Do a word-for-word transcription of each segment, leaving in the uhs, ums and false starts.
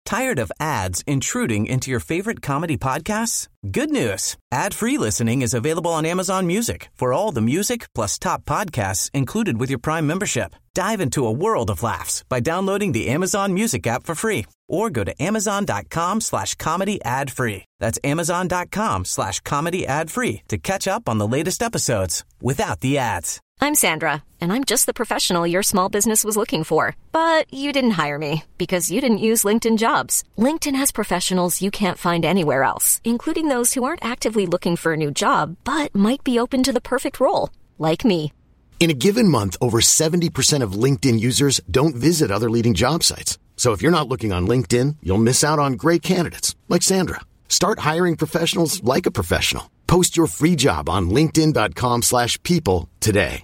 Tired of ads intruding into your favorite comedy podcasts? Good news. Ad-free listening is available on Amazon Music for all the music plus top podcasts included with your Prime membership. Dive into a world of laughs by downloading the Amazon Music app for free or go to amazon.com slash comedy ad free. That's amazon.com slash comedy ad free to catch up on the latest episodes without the ads. I'm Sandra, and I'm just the professional your small business was looking for. But you didn't hire me because you didn't use LinkedIn Jobs. LinkedIn has professionals you can't find anywhere else, including those who aren't actively looking for a new job, but might be open to the perfect role, like me. In a given month, over seventy percent of LinkedIn users don't visit other leading job sites. So if you're not looking on LinkedIn, you'll miss out on great candidates like Sandra. Start hiring professionals like a professional. Post your free job on linkedin.com slash people today.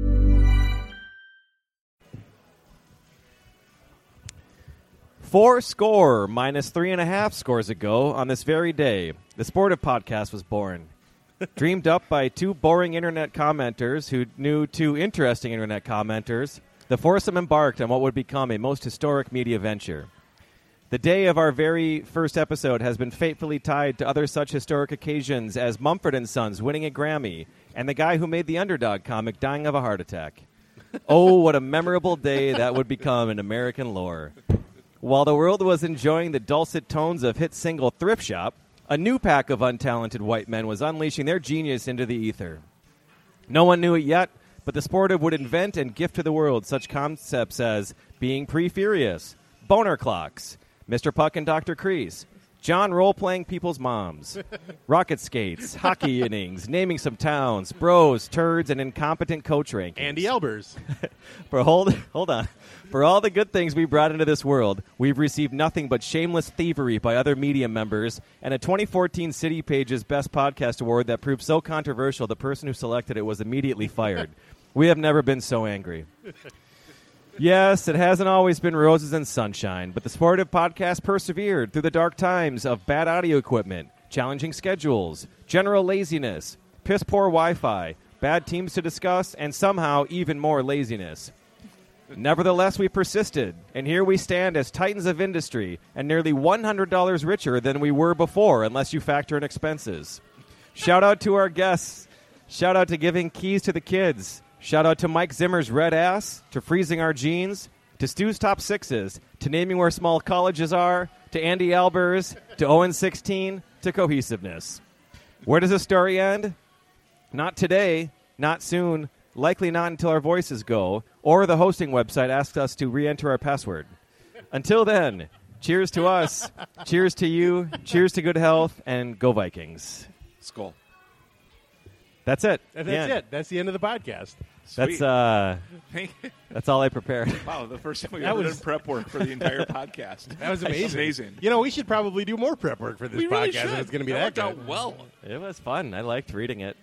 Four score minus three and a half scores ago on this very day, the Sportive Podcast was born. Dreamed up by two boring internet commenters who knew two interesting internet commenters, the foursome embarked on what would become a most historic media venture. The day of our very first episode has been fatefully tied to other such historic occasions as Mumford and Sons winning a Grammy and the guy who made the Underdog comic dying of a heart attack. Oh, what a memorable day that would become in American lore. While the world was enjoying the dulcet tones of hit single Thrift Shop, a new pack of untalented white men was unleashing their genius into the ether. No one knew it yet, but the Sportive would invent and gift to the world such concepts as being pre-furious, boner clocks, Mister Puck and Doctor Kreese, John role-playing people's moms, rocket skates, hockey innings, naming some towns, bros, turds, and incompetent coach rankings. Andy Albers. For hold, hold on. For all the good things we brought into this world, we've received nothing but shameless thievery by other media members and a twenty fourteen City Pages Best Podcast Award that proved so controversial the person who selected it was immediately fired. We have never been so angry. Yes, it hasn't always been roses and sunshine, but the Sportive Podcast persevered through the dark times of bad audio equipment, challenging schedules, general laziness, piss-poor Wi-Fi, bad teams to discuss, and somehow even more laziness. Nevertheless, we persisted, and here we stand as titans of industry and nearly one hundred dollars richer than we were before, unless you factor in expenses. Shout out to our guests. Shout out to giving keys to the kids. Shout out to Mike Zimmer's red ass, to freezing our jeans, to Stu's top sixes, to naming where small colleges are, to Andy Albers, to Owen sixteen, to cohesiveness. Where does the story end? Not today, not soon, likely not until our voices go, or the hosting website asks us to re-enter our password. Until then, cheers to us, cheers to you, cheers to good health, and go Vikings. Skull. That's it. And that's it. That's the end of the podcast. That's uh, that's all I prepared. Wow, the first time we That ever was- done prep work for the entire podcast. That was amazing. That's amazing. You know, we should probably do more prep work for this We really podcast should. if it's going to be that that, worked good. out well. It was fun. I liked reading it.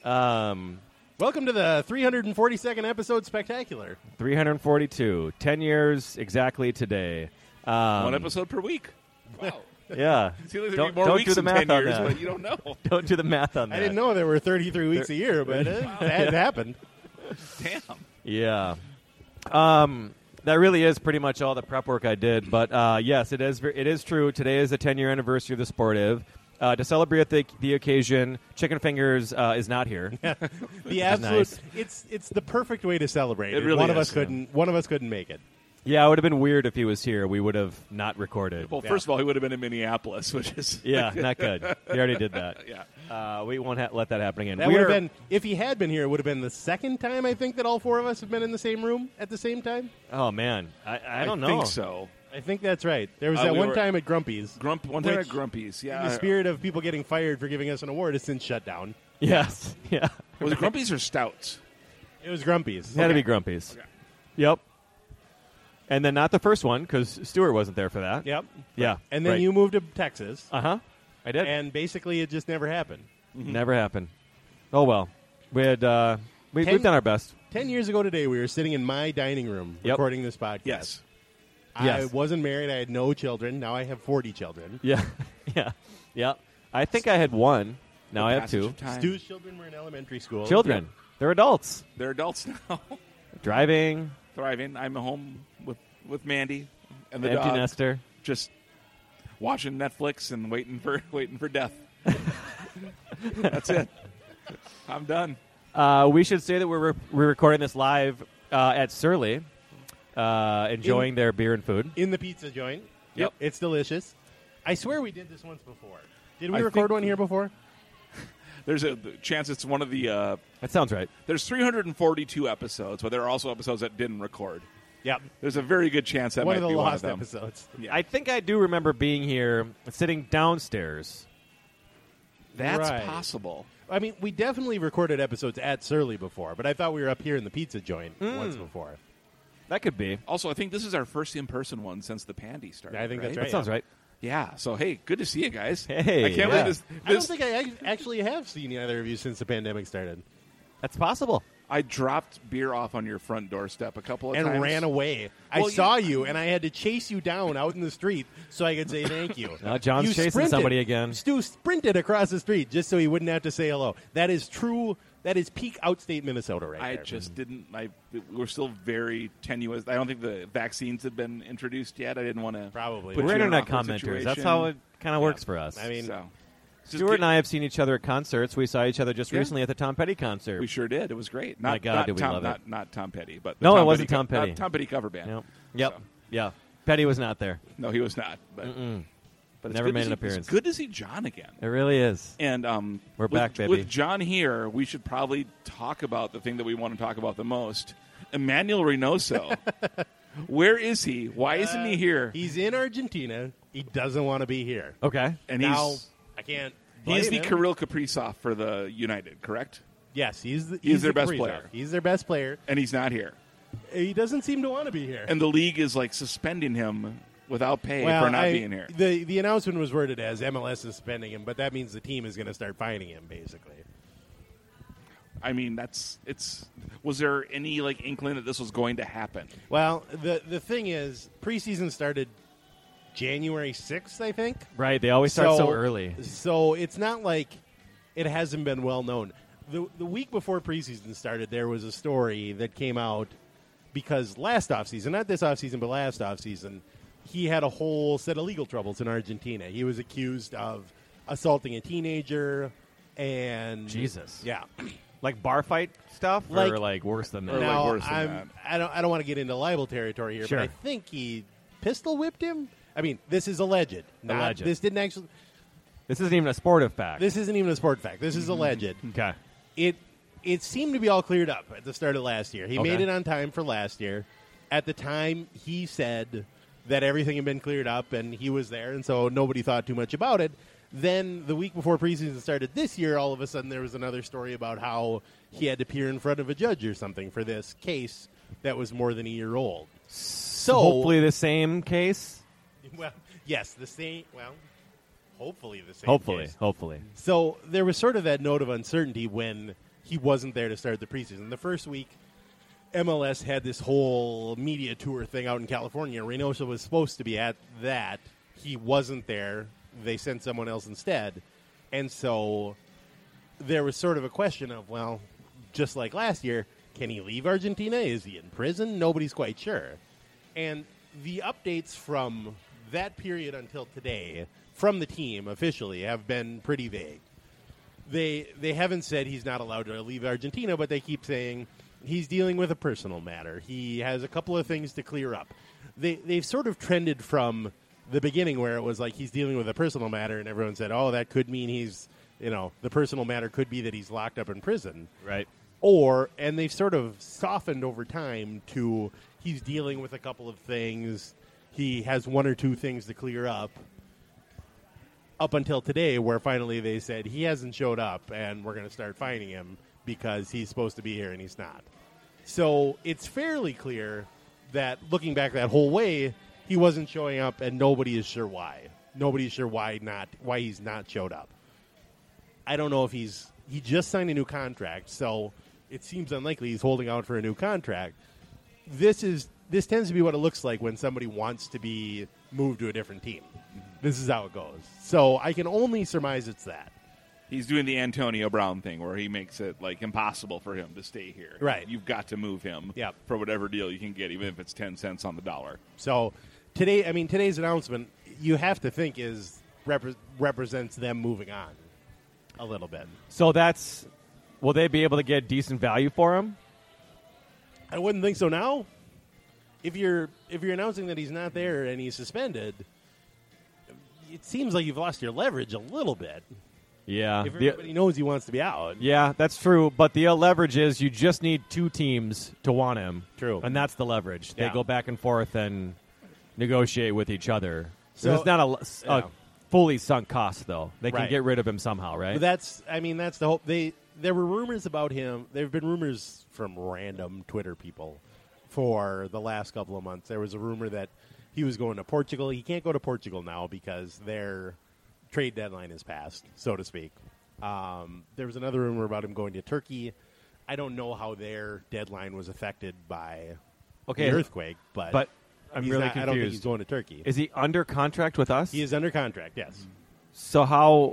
Um, Welcome to the three hundred forty-second episode spectacular. three hundred forty-two. Ten years exactly today. Um, One episode per week. Wow. Yeah. It seems like there'd Don't, be more don't weeks do the in math ten on years, that. but you don't know. Don't do the math on that. I didn't know there were thirty-three weeks a year, but it, it happened. Damn. Yeah. Um, that really is pretty much all the prep work I did. But uh, yes, it is. ver- It is true. Today is the ten-year anniversary of the Sportive. Uh, to celebrate the, the occasion, Chicken Fingers uh, is not here. The absolute. nice. It's it's the perfect way to celebrate. It really one of is, us couldn't. One of us couldn't make it. Yeah, it would have been weird if he was here. We would have not recorded. Well, first of all, he would have been in Minneapolis, which is Yeah, not good. We already did that. yeah. Uh, we won't ha- let that happen again. That We would have are- been if he had been here. It would have been the second time I think that all four of us have been in the same room at the same time. Oh man, I, I don't know. think so. I think that's right. There was Uh, that we one were- time at Grumpy's. Grump. One time Which, at Grumpy's. Yeah. In the spirit of people getting fired for giving us an award, has since shut down. Yes, yeah. Was it Grumpy's or Stouts? It was Grumpy's. It had to be Grumpy's. Okay. Yep. And then not the first one because Stuart wasn't there for that. Yep. Yeah. And then right. you moved to Texas, Uh huh. I did. and basically it just never happened. Never happened. Oh well. We had. Uh, we, Ten- we've done our best. Ten years ago today, we were sitting in my dining room Yep. recording this podcast. Yes. I Yes. wasn't married. I had no children. Now I have forty children. Yeah. yeah. Yeah. I think I had one. Now I have Passage two of time. Stu's children were in elementary school. children. They're adults. They're adults now. Driving. Thriving. I'm home with, with Mandy and the Empty dog. nester. Just watching Netflix and waiting for waiting for death. That's it. I'm done. Uh, we should say that we're re- we're recording this live uh, at Surly, uh, enjoying In- their beer and food. In the pizza joint. Yep. It's delicious. I swear we did this once before. Did we I record think- one here before? There's a chance it's one of the. Uh, That sounds right. there's three hundred forty-two episodes, but there are also episodes that didn't record. Yep. There's a very good chance that One might of the be one of lost them. episodes. Yeah. I think I do remember being here, sitting downstairs. That's Right. possible. I mean, we definitely recorded episodes at Surly before, but I thought we were up here in the pizza joint Hmm. once before. That could be. Also, I think this is our first in-person one since the Pandy started. I think that's right? right. That sounds right. Yeah. So hey, good to see you guys. Hey, I can't yeah. believe this. I don't this think I ac- actually have seen either of you since the pandemic started. That's possible. I dropped beer off on your front doorstep a couple of And times. ran away. I Well, you- saw you, and I had to chase you down out in the street so I could say thank you. Now John's You chasing sprinted. somebody again. Stu sprinted across the street just so he wouldn't have to say hello. That is true. That is peak outstate Minnesota right I there. just didn't. I we're still very tenuous. I don't think the vaccines had been introduced yet. I didn't want to Probably. put We're you in an internet awkward commenters. That's situation. how it kind of works for us. I mean, So, Just Stuart get- and I have seen each other at concerts. We saw each other just Yeah. recently at the Tom Petty concert. we sure did. It was great. Not, My God, not did we Tom, love it. not, not Tom Petty, but the No, it Tom wasn't Petty Tom co- Petty. not Tom Petty cover band. Yep. Yep. So, Yeah. Petty was not there. no, he was not. But, but it's Never good to made an see- appearance. It's good to see John again. It really is. And um, We're with, back, baby. With John here, we should probably talk about the thing that we want to talk about the most. Emmanuel Reynoso. Where is he? Why isn't he here? He's in Argentina. He doesn't want to be here. Okay. And now, he's I can't. he's blame the him. Kirill Kaprizov for the United, correct? Yes, he's the, He's their the best Kaprizov. player. He's their best player. And he's not here. He doesn't seem to want to be here. And the league is like suspending him without pay well, for not I- being here. The the announcement was worded as M L S is suspending him, but that means the team is going to start fining him, basically. I mean, that's it's. Was there any like inkling that this was going to happen? Well, the the thing is, preseason started January sixth, I think. Right. They always start so, early. So it's not like it hasn't been well known. The the week before preseason started, there was a story that came out because last offseason, not this offseason, but last offseason, he had a whole set of legal troubles in Argentina. He was accused of assaulting a teenager and Jesus. Yeah. Like bar fight stuff, Like- or like worse than Or that? like now, worse than I'm, that. I don't I don't want to get into libel territory here, Sure. but I think he pistol whipped him. I mean, this is alleged. Not, Alleged. This didn't actually. This isn't even a sportive fact. This isn't even a sport fact. This is Mm-hmm. alleged. okay. It it seemed to be all cleared up at the start of last year. He Okay. made it on time for last year. At the time, he said that everything had been cleared up and he was there, and so nobody thought too much about it. Then the week before preseason started this year, all of a sudden there was another story about how he had to appear in front of a judge or something for this case that was more than a year old. So Hopefully the same case. well, yes, the same. Well, hopefully the same. Hopefully. case. Hopefully. So there was sort of that note of uncertainty when he wasn't there to start the preseason. The first week, M L S had this whole media tour thing out in California. Reynoso was supposed to be at that. He wasn't there. They sent someone else instead. And so there was sort of a question of, well, just like last year, can he leave Argentina? Is he in prison? Nobody's quite sure. And the updates from that period until today from the team officially have been pretty vague. They they haven't said he's not allowed to leave Argentina, but they keep saying he's dealing with a personal matter. He has a couple of things to clear up. They they've sort of trended from the beginning where it was like he's dealing with a personal matter, and everyone said, "Oh, that could mean he's, you know, the personal matter could be that he's locked up in prison." Right. Or, and they've sort of softened over time to he's dealing with a couple of things. He has one or two things to clear up. Up until today, where finally they said he hasn't showed up and we're going to start fining him because he's supposed to be here and he's not. So it's fairly clear that looking back that whole way, he wasn't showing up and nobody is sure why. Nobody's sure why not why he's not showed up. I don't know if he's he just signed a new contract, so it seems unlikely he's holding out for a new contract. This is this tends to be what it looks like when somebody wants to be moved to a different team. This is how it goes. So I can only surmise it's that. He's doing the Antonio Brown thing where he makes it like impossible for him to stay here. Right. You've got to move him Yep. for whatever deal you can get, even if it's ten cents on the dollar. So today, I mean, today's announcement, you have to think is repre- represents them moving on a little bit. So that's will they be able to get decent value for him? I wouldn't think so now. If you're if you're announcing that he's not there and he's suspended, it seems like you've lost your leverage a little bit. Yeah. If The- everybody knows he wants to be out. yeah, that's true. But the uh, leverage is you just need two teams to want him. True. And that's the leverage. They Yeah. go back and forth and negotiate with each other. So So- it's not a, a yeah. fully sunk cost, though. They can Right. get rid of him somehow, right? But that's, I mean, that's the hope. They there were rumors about him. There have been rumors from random Twitter people for the last couple of months. There was a rumor that he was going to Portugal. He can't go to Portugal now because their trade deadline is passed, so to speak. Um, there was another rumor about him going to Turkey. I don't know how their deadline was affected by Okay, the earthquake, but but I'm he's really not- I don't think confused. he's going to Turkey. Is he under contract with us? He is under contract, yes. So how?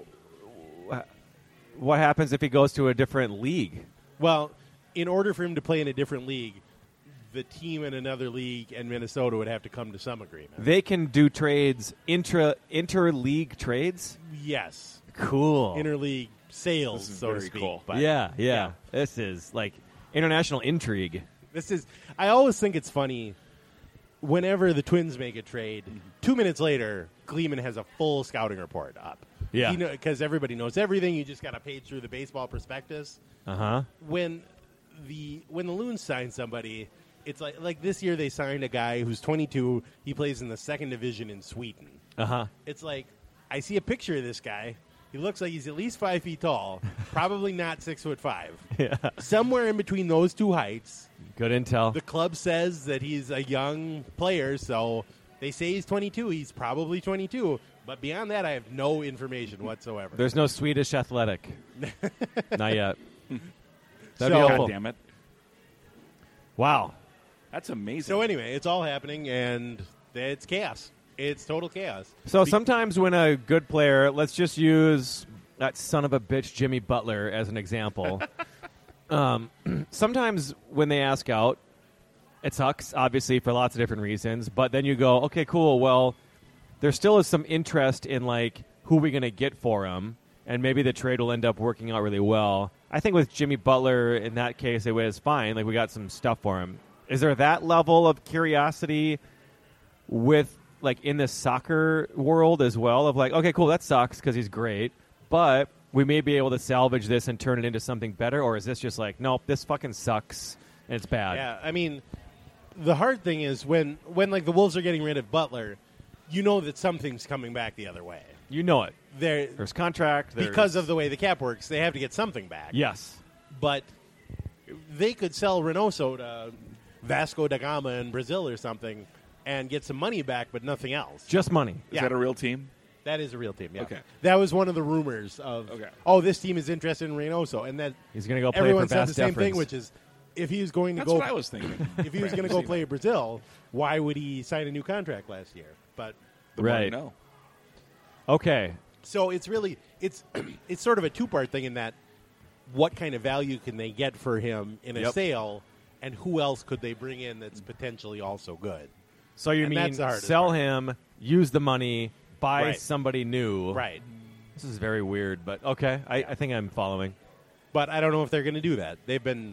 What happens if he goes to a different league? Well, in order for him to play in a different league, the team in another league and Minnesota would have to come to some agreement. They can do trades intra inter-league trades. Yes. Cool. Interleague sales, This is so to very speak. cool. But yeah, yeah, yeah. This is like international intrigue. This is I always think it's funny whenever the Twins make a trade, two minutes later, Gleeman has a full scouting report up. Yeah. Because everybody knows everything. You just got to page through the baseball prospectus. Uh huh. When the when the Loons sign somebody, it's like like this year they signed a guy who's twenty-two. He plays in the second division in Sweden. Uh huh. It's like I see a picture of this guy. He looks like he's at least five feet tall, probably not six foot five. Yeah. Somewhere in between those two heights. Good intel. The club says that he's a young player, so they say he's twenty-two. He's probably twenty-two. But beyond that, I have no information whatsoever. There's no Swedish athletic. Not yet. That'd So- be helpful. God damn it. Wow. That's amazing. So anyway, it's all happening, and it's chaos. It's total chaos. So Be- sometimes when a good player, let's just use that son of a bitch Jimmy Butler as an example. um, sometimes when they ask out, it sucks, obviously, for lots of different reasons. But then you go, okay, cool. Well, there still is some interest in, like, who we going to get for him. And maybe the trade will end up working out really well. I think with Jimmy Butler, in that case, it was fine. Like, we got some stuff for him. Is there that level of curiosity with, like, in the soccer world as well? Of, like, okay, cool, that sucks because he's great. But we may be able to salvage this and turn it into something better. Or is this just like, nope, this fucking sucks and it's bad? Yeah, I mean, the hard thing is when, when like the Wolves are getting rid of Butler, you know that something's coming back the other way. You know it. They're, There's contract. There's, because of the way the cap works, they have to get something back. Yes. But they could sell Reynoso to Vasco da Gama in Brazil or something and get some money back, but nothing else. Just money. Is yeah. that a real team? That is a real team, yeah. Okay. That was one of the rumors of, Okay. oh, this team is interested in Reynoso. And that He's going to go play everyone for said Bass the same Deferens. thing, which is if he was going to That's go what I was thinking. if he was going to go play Brazil, why would he sign a new contract last year? But The more you Right. know. Okay. so it's really it's it's sort of a two-part thing in that what kind of value can they get for him in a Yep. sale, and who else could they bring in that's potentially also good? So you And mean that's the hardest sell part. him, use the money, buy Right. somebody new. Right. This is very weird, but okay. I, I think I'm following. But I don't know if they're going to do that. They've been.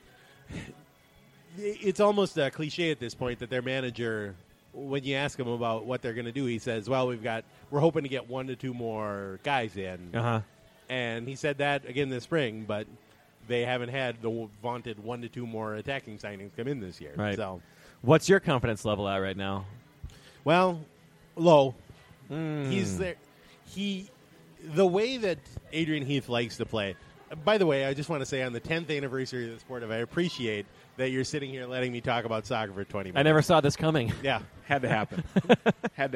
It's almost a cliche at this point that their manager, when you ask him about what they're going to do, he says, "Well, we've got we're hoping to get one to two more guys in," Uh huh. and he said that again this spring, but they haven't had the vaunted one to two more attacking signings come in this year. Right. So, What's your confidence level at right now? well, low. Hmm. He's there. He, the way that Adrian Heath likes to play. By the way, I just want to say on the tenth anniversary of the sport, I appreciate that you're sitting here letting me talk about soccer for twenty minutes. I never saw this coming. Yeah. Had to happen. Had to happen.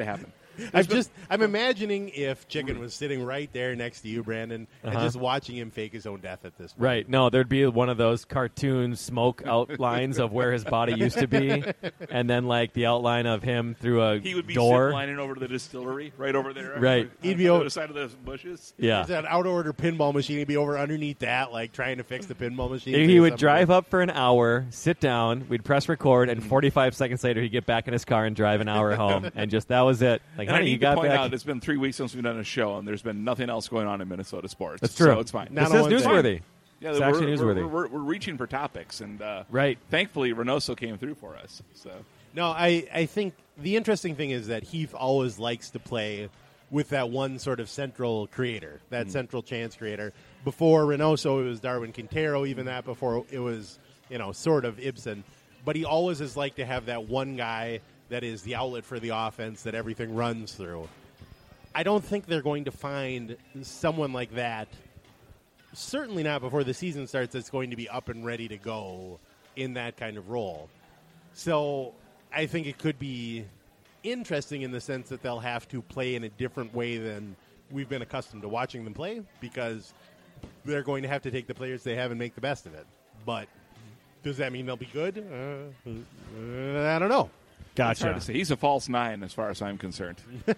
I'm just I'm imagining if Chicken was sitting right there next to you, Brandon, and Uh-huh. just watching him fake his own death at this point. Right. No, there'd be one of those cartoon smoke outlines of where his body used to be, and then like the outline of him through a He would be door. ziplining over to the distillery, right over there. Right. He'd He'd be be on over- the other side of the bushes. Yeah. There's that out order pinball machine. He'd be over underneath that, like trying to fix the pinball machine. He would drive up for an hour, sit down, we'd press record, and forty-five seconds later he'd get back in his car and drive an hour home, and just that was it. Like, And I honey, you need to got point back. out, it's been three weeks since we've done a show, and there's been nothing else going on in Minnesota sports. That's true. So it's fine. Not This on is one thing. newsworthy. Yeah, It's we're, actually we're, newsworthy. We're, we're, we're reaching for topics, and uh, Right. thankfully, Reynoso came through for us. So No, I, I think the interesting thing is that Heath always likes to play with that one sort of central creator, that central chance creator. Before Reynoso, it was Darwin Quintero. Even that before, it was, you know, sort of Ibsen. But he always has liked to have that one guy that is the outlet for the offense that everything runs through. I don't think they're going to find someone like that, certainly not before the season starts, that's going to be up and ready to go in that kind of role. So I think it could be interesting in the sense that they'll have to play in a different way than we've been accustomed to watching them play, because they're going to have to take the players they have and make the best of it. But does that mean they'll be good? Uh, uh, I don't know. it's hard to say. He's a false nine, as far as I'm concerned.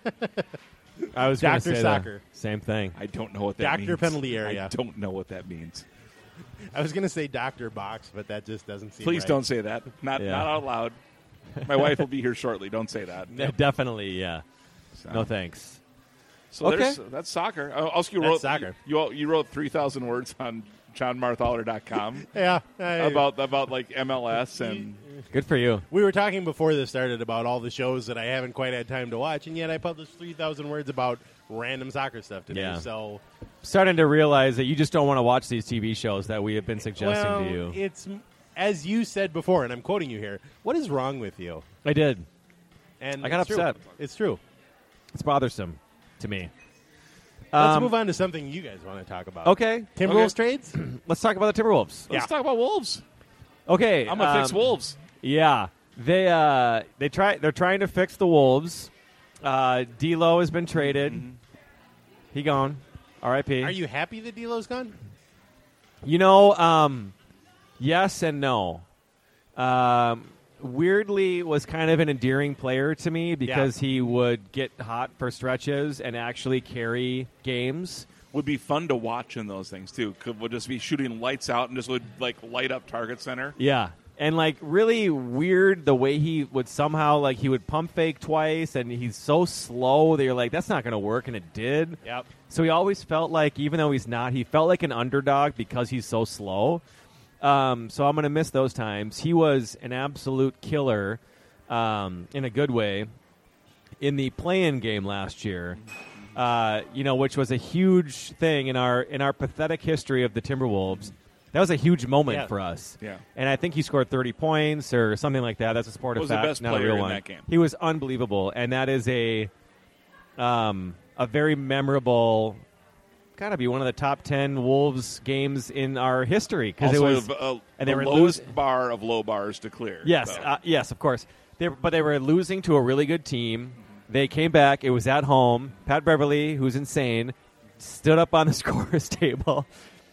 I was going to Doctor say Soccer. the same thing. I don't know what that Doctor means. penalty area. I don't know what that means. I was going to say Doctor Box, but that just doesn't seem Please right. don't say that. Not Yeah. not out loud. My wife will be here shortly. Don't say that. Yeah, definitely, yeah. So, No thanks. so Okay. there's, that's soccer. Uh, Also, you That's wrote soccer. You, you wrote three thousand words on john marthaler dot com Yeah. I- about about like M L S and Good for you. We were talking before this started about all the shows that I haven't quite had time to watch, and yet I published three thousand words about random soccer stuff today. Yeah. So, Starting to realize that you just don't want to watch these T V shows that we have been suggesting well, to you. it's, as you said before, and I'm quoting you here, what is wrong with you? I did. And I got it's true. upset. It's true. It's bothersome to me. Let's Um, move on to something you guys want to talk about. Okay. Timberwolves Okay. trades? Let's talk about the Timberwolves. Yeah. let's talk about Wolves. Okay. I'm gonna fix um, Wolves. Yeah, they uh, they try. They're trying to fix the Wolves. Uh, D'Lo has been traded. Mm-hmm. He gone. R I P. Are you happy that D'Lo's gone? You know, um, yes and no. Um, weirdly, was kind of an endearing player to me because he would get hot for stretches and actually carry games. Would be fun to watch in those things too. Could would just be shooting lights out and just would like light up target center. Yeah. And, like, really weird the way he would somehow, like, he would pump fake twice, and he's so slow that you're like, that's not going to work, and it did. Yep. So he always felt like, even though he's not, he felt like an underdog because he's so slow. Um, so I'm going to miss those times. He was an absolute killer, um, in a good way, in the play-in game last year, uh, you know, which was a huge thing in our in our pathetic history of the Timberwolves. That was a huge moment Yeah. for us. Yeah. And I think he scored thirty points or something like that. That's a sport Was of the fact, best not a player real in one. that game. He was unbelievable, and that is a um, a very memorable, got to be one of the top ten Wolves games in our history because it Also, was. uh, and they the were lowest losing. bar of low bars to clear. Yes, so. uh, yes, of course. They, but they were losing to a really good team. They came back. It was at home. Pat Beverly, who's insane, stood up on the scorer's table.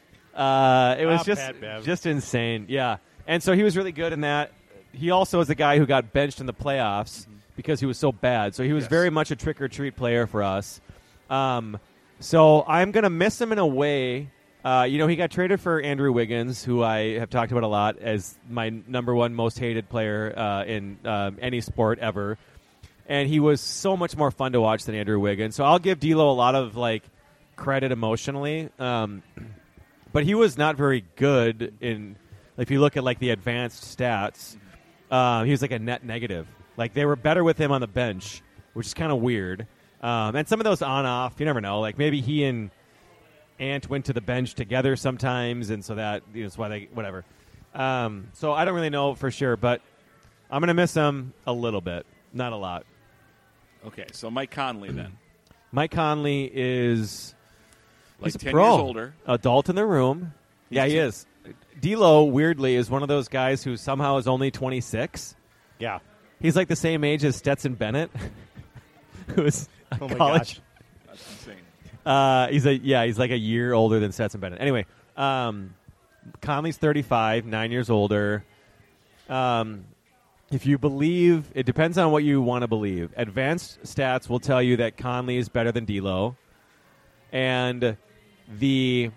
Uh, it was Ah, just Pat Bev. just insane. Yeah, and so he was really good in that. He also is a guy who got benched in the playoffs because he was so bad. So he was Yes. very much a trick or treat player for us. Um, so I'm gonna miss him in a way. Uh, you know, he got traded for Andrew Wiggins, who I have talked about a lot as my number one most hated player uh, in um, any sport ever. And he was so much more fun to watch than Andrew Wiggins. So I'll give D'Lo a lot of like credit emotionally, um, but he was not very good in. If you look at like the advanced stats, uh, he was like a net negative. Like they were better with him on the bench, which is kind of weird. Um, and some of those on-off, you never know. Like maybe he and Ant went to the bench together sometimes, and so that you know, that's why they whatever. Um, so I don't really know for sure, but I'm gonna miss him a little bit, not a lot. Okay, so Mike Conley then. Mike Conley is Like he's a ten pro. years older. Adult in the room. Yeah, he ten is. D'Lo, weirdly, is one of those guys who somehow is only twenty-six. Yeah. He's like the same age as Stetson Bennett. who's a Oh my college. gosh. That's insane. Uh, he's a yeah, he's like a year older than Stetson Bennett. Anyway, um, Conley's thirty-five, nine years older. Um, if you believe, it depends on what you want to believe. Advanced stats will tell you that Conley is better than D'Lo, and the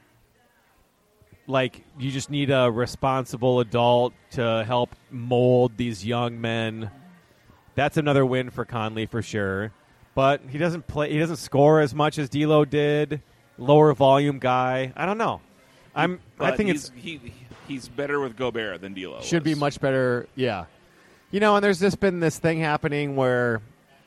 like you just need a responsible adult to help mold these young men. That's another win for Conley for sure. But he doesn't play. He doesn't score as much as D'Lo did. Lower volume guy. I don't know. I'm. But I think he's, it's he he's better with Gobert than D'Lo. should be was. much better. Yeah. You know, and there's just been this thing happening where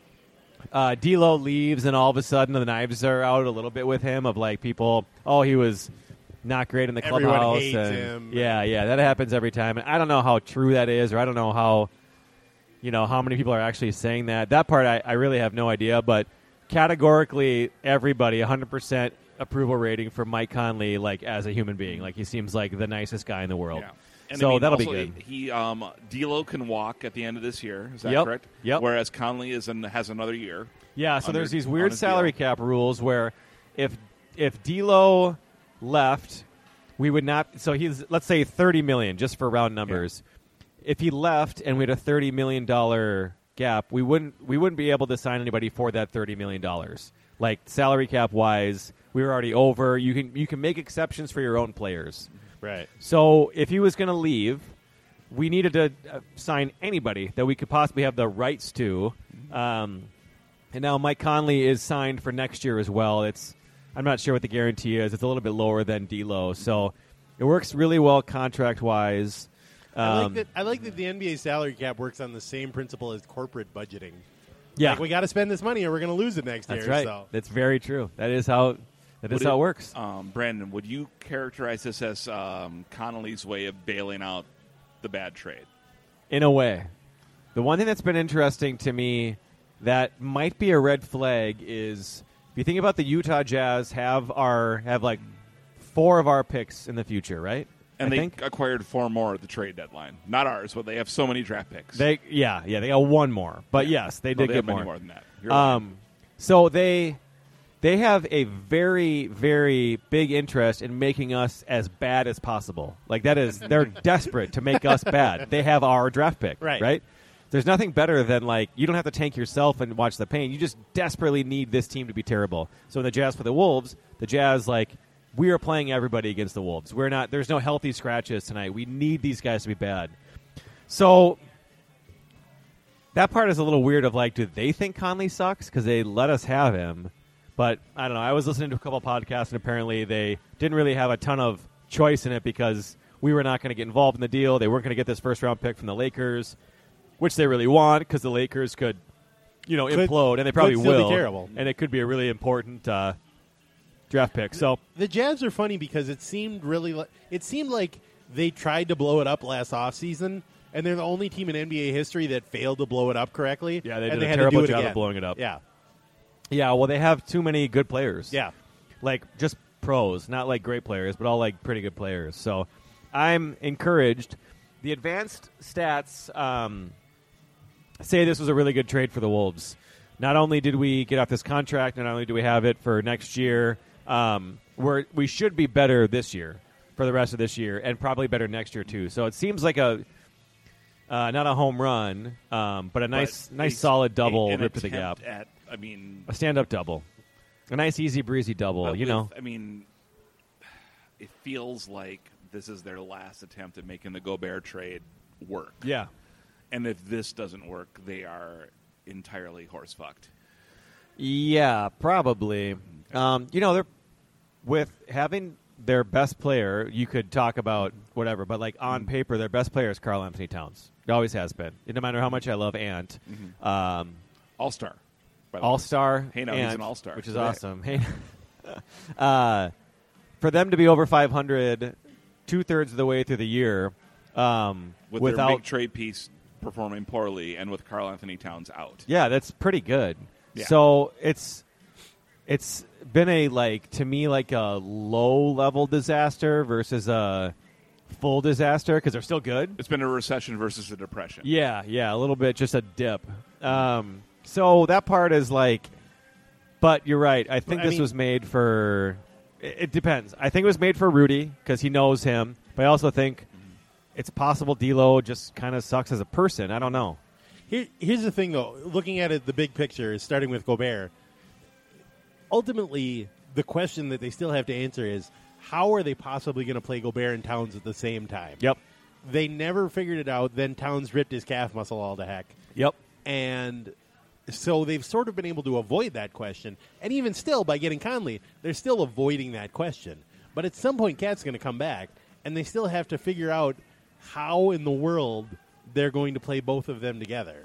uh, D'Lo leaves, and all of a sudden the knives are out a little bit with him. Of like people, oh, he was not great in the Everyone clubhouse. hates and him. Yeah, yeah, that happens every time. And I don't know how true that is, or I don't know how. You know, how many people are actually saying that. That part I, I really have no idea, but categorically everybody, one hundred percent approval rating for Mike Conley, like, as a human being. Like, he seems like the nicest guy in the world. Yeah. And so I mean, that'll also, be good. He um, D'Lo can walk at the end of this year. Is that Yep. correct? Yep. Whereas Conley is in, has another year. Yeah, so under- there's these on weird his salary deal. cap rules where if if D'Lo left, we would not. So he's, let's say, thirty million dollars, just for round numbers. If he left and we had a thirty million dollars gap, we wouldn't we wouldn't be able to sign anybody for that thirty million dollars. Like, salary cap wise, we were already over. You can you can make exceptions for your own players. Right. So if he was going to leave, we needed to uh, sign anybody that we could possibly have the rights to. Um, and now Mike Conley is signed for next year as well. It's I'm not sure what the guarantee is. It's a little bit lower than D'Lo, so it works really well contract wise. I like Um, that. I like that the N B A salary cap works on the same principle as corporate budgeting. yeah, Like, we got to spend this money, or we're going to lose it next that's year. right. So. That's very true. That is how that is Would how it it- works. Um, Brandon, would you characterize this as um, Connolly's way of bailing out the bad trade? In a way. The one thing that's been interesting to me that might be a red flag is if you think about the Utah Jazz have our have like four of our picks in the future, right? And I they think acquired four more at the trade deadline. Not ours, but they have so many draft picks. they yeah, yeah, they got one more. But yes, they No, did they get have more. many more than that. You're right. Um so they they have a very, very big interest in making us as bad as possible. Like, that is, they're desperate to make us bad. They have our draft pick, Right. right? There's nothing better than, like, you don't have to tank yourself and watch the pain. You just desperately need this team to be terrible. So when the Jazz play the Wolves, the Jazz, like, we are playing everybody against the Wolves. We're not, there's no healthy scratches tonight. We need these guys to be bad. So that part is a little weird of, like, do they think Conley sucks? Because they let us have him. But I don't know. I was listening to a couple of podcasts, and apparently they didn't really have a ton of choice in it because we were not going to get involved in the deal. They weren't going to get this first-round pick from the Lakers, which they really want because the Lakers could, you know, Could- implode, and they probably could still be will. terrible. And it could be a really important uh, draft pick. So The Jazz are funny because it seemed really li- it seemed like they tried to blow it up last offseason, and they're the only team in N B A history that failed to blow it up correctly. Yeah, they and did they a had terrible to do it job of again. blowing it up. Yeah, yeah, well, they have too many good players. yeah. Like, just pros, not like great players, but all like pretty good players. So I'm encouraged. The advanced stats um, say this was a really good trade for the Wolves. Not only did we get off this contract, not only do we have it for next year, um, we're, we should be better this year for the rest of this year, and probably better next year too. So it seems like a uh, not a home run, um, but a nice, But nice a- solid double an rip to the gap, attempt At, I mean, a stand-up double, a nice, easy breezy double. but You with- know, I mean, it feels like this is their last attempt at making the Gobert trade work. yeah. And if this doesn't work, they are entirely horse fucked. Yeah, probably. Um, you know, they're with having their best player. You could talk about whatever, but like on paper, their best player is Karl Anthony Towns. It always has been. No matter how much I love Ant, um, All star. All Star. Hey, now he's an all-star. which is Right. awesome. Hey, uh, for them to be over five hundred, two thirds of the way through the year, um, With their without big trade piece performing poorly and with Karl Anthony Towns out. yeah, that's pretty good. Yeah. So it's it's been a like to me like a low level disaster versus a full disaster because they're still good. It's been a recession versus a depression. Yeah, yeah, a little bit, just a dip. Um, So that part is like, but you're right. I think Well, I this mean- was made for. It, it depends. I think it was made for Rudy because he knows him. But I also think it's possible D'Lo just kind of sucks as a person. I don't know. Here, here's the thing, though. Looking at it, the big picture is starting with Gobert. Ultimately, the question that they still have to answer is, how are they possibly going to play Gobert and Towns at the same time? Yep. They never figured it out. Then Towns ripped his calf muscle all to heck. Yep. And so they've sort of been able to avoid that question. And even still, by getting Conley, they're still avoiding that question. But at some point, Cat's going to come back, and they still have to figure out how in the world they're going to play both of them together.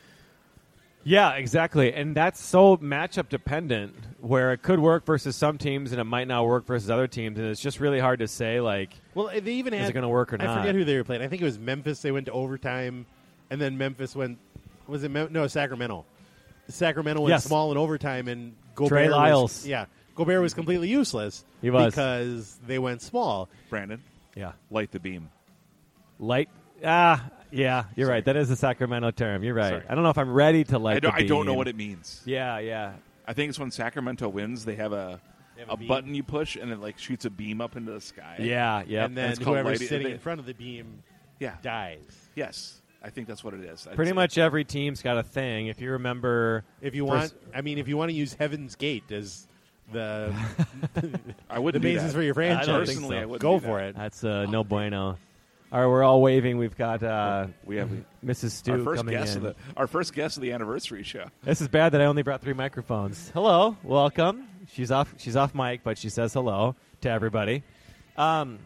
Yeah, exactly. And that's so matchup dependent where it could work versus some teams and it might not work versus other teams. And it's just really hard to say, like, Well, they even Is had. it gonna work or I not? forget who they were playing. I think it was Memphis. They went to overtime, and then Memphis went. Was it Mem- no Sacramento? Sacramento went Yes. small in overtime, and Gobert Trey was- Lyles. yeah, Gobert was completely useless. He was. because they went small. Brandon, yeah. light the beam. Light. Ah, yeah, you're right. That is a Sacramento term. You're right. Sorry. I don't know if I'm ready to light I don't, the I don't know beam. what it means. Yeah, yeah. I think it's when Sacramento wins, they have a, have a, a beam. button you push, and it like shoots a beam up into the sky. Yeah, yeah. and then it's called whoever's lighting- sitting they- in front of the beam Yeah. dies. Yes. I think that's what it is. I'd Pretty say. much every team's got a thing. If you remember, If you First- want, I mean, if you want to use Heaven's Gate as the I the wouldn't do basis that. for your franchise, I don't think Personally, so. I wouldn't go do for that. it. that's uh, no bueno. All right, we're all waving. We've got uh, We have Missus Stu our first coming guest in. of the our first guest of the anniversary show. This is bad that I only brought three microphones. Hello, welcome. She's off. She's off mic, but she says hello to everybody. Um,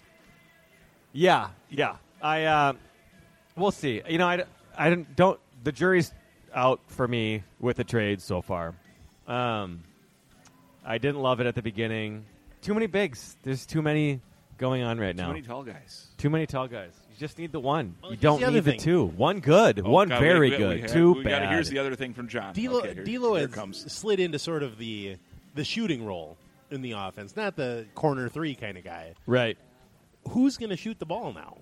yeah, yeah. I uh, we'll see. You know, I, I don't, don't. The jury's out for me with the trade so far. Um, I didn't love it at the beginning. Too many bigs. There's too many going on right Too now. many tall guys. Too many tall guys. You just need the one. Well, you here's don't the other need the thing. two. One good. Oh, one God, very we- we- good. we have- two we bad. Gotta, here's the other thing from John. D'Lo, Okay, here, D'Lo here has it comes. slid into sort of the the shooting role in the offense, not the corner three kind of guy. Right. Who's going to shoot the ball now?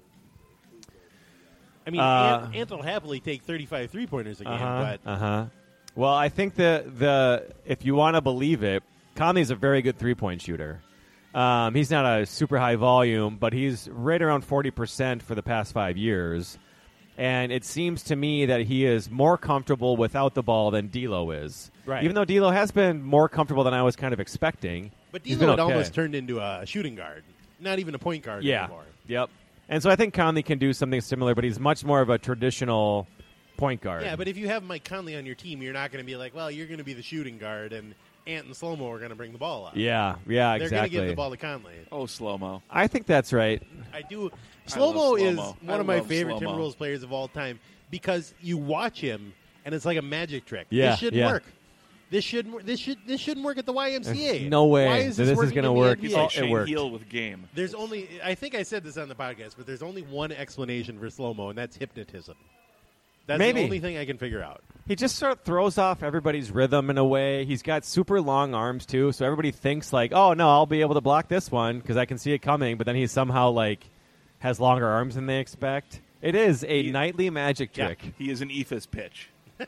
I mean, Uh, Ant, Ant will happily take thirty-five three-pointers a game, Uh-huh, but uh-huh. Well, I think the the if you want to believe it, Conley's a very good three-point shooter. Um, he's not a super high volume, but he's right around forty percent for the past five years. And it seems to me that he is more comfortable without the ball than D'Lo is. Right. Even though D'Lo has been more comfortable than I was kind of expecting. but He's D'Lo been had okay. almost turned into a shooting guard, not even a point guard Yeah. anymore. Yep. And so I think Conley can do something similar, but he's much more of a traditional point guard. Yeah, but if you have Mike Conley on your team, you're not going to be like, well, you're going to be the shooting guard, and Ant and Slow-Mo are going to bring the ball up. yeah, yeah, They're exactly. going to give the ball to Conley. Oh, slow mo. I think that's right. I do. I Slow-Mo love is Slow-Mo. one I of my love favorite Slow-Mo. Timberwolves players of all time because you watch him, and it's like a magic trick. Yeah, this shouldn't yeah. work. This shouldn't. wor- This should. This shouldn't work at the Y M C A. No way Why is that this, this is working gonna in the work. N B A? He's like it Shane worked. Heel with game. There's only. I think I said this on the podcast, but there's only one explanation for slow-mo, and that's hypnotism. That's Maybe. the only thing I can figure out. He just sort of throws off everybody's rhythm in a way. He's got super long arms too, so everybody thinks like, "Oh no, I'll be able to block this one because I can see it coming." But then he somehow like has longer arms than they expect. It is a He- nightly magic Yeah. trick. He is an E F I S pitch.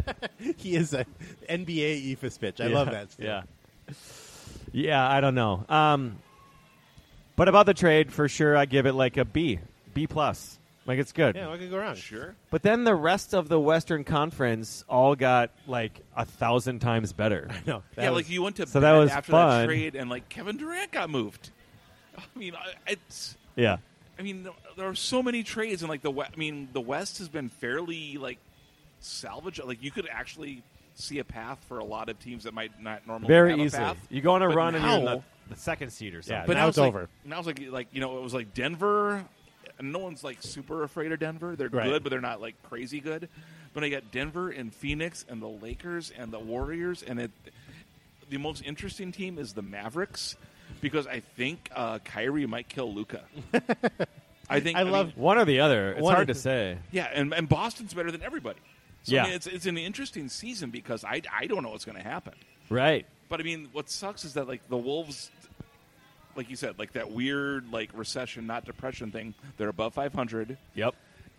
He is a N B A E F I S pitch. I Yeah, love that. Still. Yeah, yeah. I don't know. Um, but about the trade, for sure, I give it like a B, B plus. Like it's good. Yeah, what could go wrong? Sure. But then the rest of the Western Conference all got like a thousand times better. No. that yeah, was- like you went to so bed that was after fun. that trade, and like Kevin Durant got moved. I mean, I- it's. Yeah. I mean, there are so many trades, and like the we- I mean, the West has been fairly like salvage. Like you could actually see a path for a lot of teams that might not normally Very have a easily. path. You go on a But run and you're in now- the, the second seed or something. Yeah, But now now it's like, over. Now it's like like you know it was like Denver, and no one's like super afraid of Denver. They're Right. good, but they're not like crazy good. But I got Denver and Phoenix and the Lakers and the Warriors, and it, the most interesting team is the Mavericks because I think uh, Kyrie might kill Luka. I think I mean, love- One or the other. It's One hard or- to say. yeah, and, and Boston's better than everybody. So Yeah. I mean, it's it's an interesting season because I I don't know what's going to happen. Right. But I mean, what sucks is that like the Wolves, like you said, like that weird like recession, not depression thing. They're above five hundred, Yep.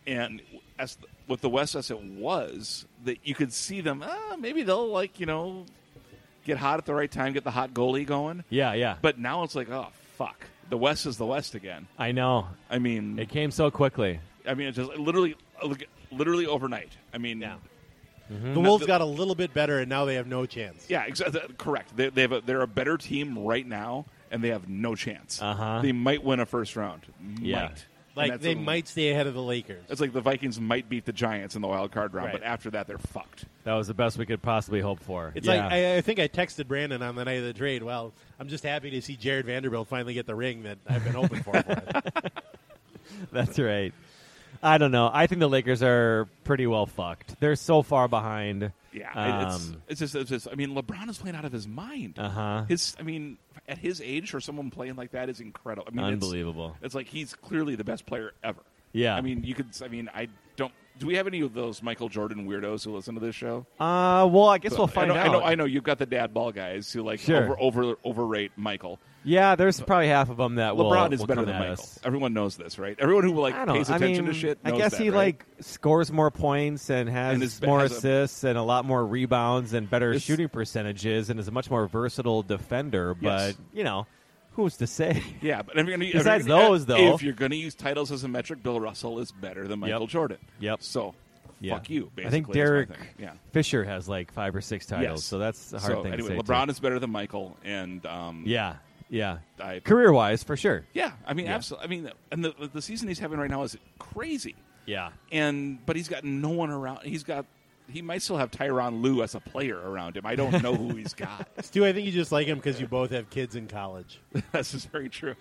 and as with the West as it was, that you could see them. Uh, maybe they'll like you know get hot at the right time, get the hot goalie going. Yeah, yeah. But now it's like, oh fuck, the West is the West again. I know. I mean, It came so quickly. I mean, it just literally, literally overnight. I mean, Yeah. The Wolves got a little bit better, and now they have no chance. Yeah, exactly. Correct. They, they have a, they're a better team right now, and they have no chance. Uh-huh. They might win a first round. Yeah. Might. Like, And they that's a- might stay ahead of the Lakers. It's like the Vikings might beat the Giants in the wild card round, Right. but after that, they're fucked. That was the best we could possibly hope for. It's yeah. like I, I think I texted Brandon on the night of the trade. Well, I'm just happy to see Jared Vanderbilt finally get the ring that I've been hoping for. for it. That's right. I don't know. I think the Lakers are pretty well fucked. They're so far behind. Yeah, Um, it's, it's just it's just. I mean, LeBron is playing out of his mind. Uh huh. His, I mean, at his age, for someone playing like that is incredible. I mean, it's- Unbelievable. It's, like he's clearly the best player ever. Yeah. I mean, you could. I mean, I don't. Do we have any of those Michael Jordan weirdos who listen to this show? Uh, well, I guess we'll find I know, out. I know. I know. You've got the dad ball guys who like Sure. over, over overrate Michael. Yeah, there's probably half of them that will. LeBron is will better come than at Michael. us. Everyone knows this, right? Everyone who like I don't. pays I attention mean, to shit. I Knows guess that, he right? like scores more points and has And is- more has a- assists and a lot more rebounds and better It's- shooting percentages and is a much more versatile defender. But Yes. you know, who's to say? Yeah, but if you're gonna, Besides if you're gonna, those, though- if you're going to use titles as a metric, Bill Russell is better than Michael Yep. Jordan. Yep. So, Yeah. fuck you. Basically, I think is my Derek thing. Yeah. Fisher has like five or six titles, Yes. so that's a hard so thing anyway, to say. LeBron too. is better than Michael, and um, Yeah, yeah. I, Career wise, for sure. yeah. I mean, Yeah. absolutely. I mean, and the the season he's having right now is crazy. Yeah. And but he's got no one around. He's got. He might still have Tyronn Lue as a player around him. I don't know who he's got. Stu, I think you just like him because you both have kids in college. This is very true.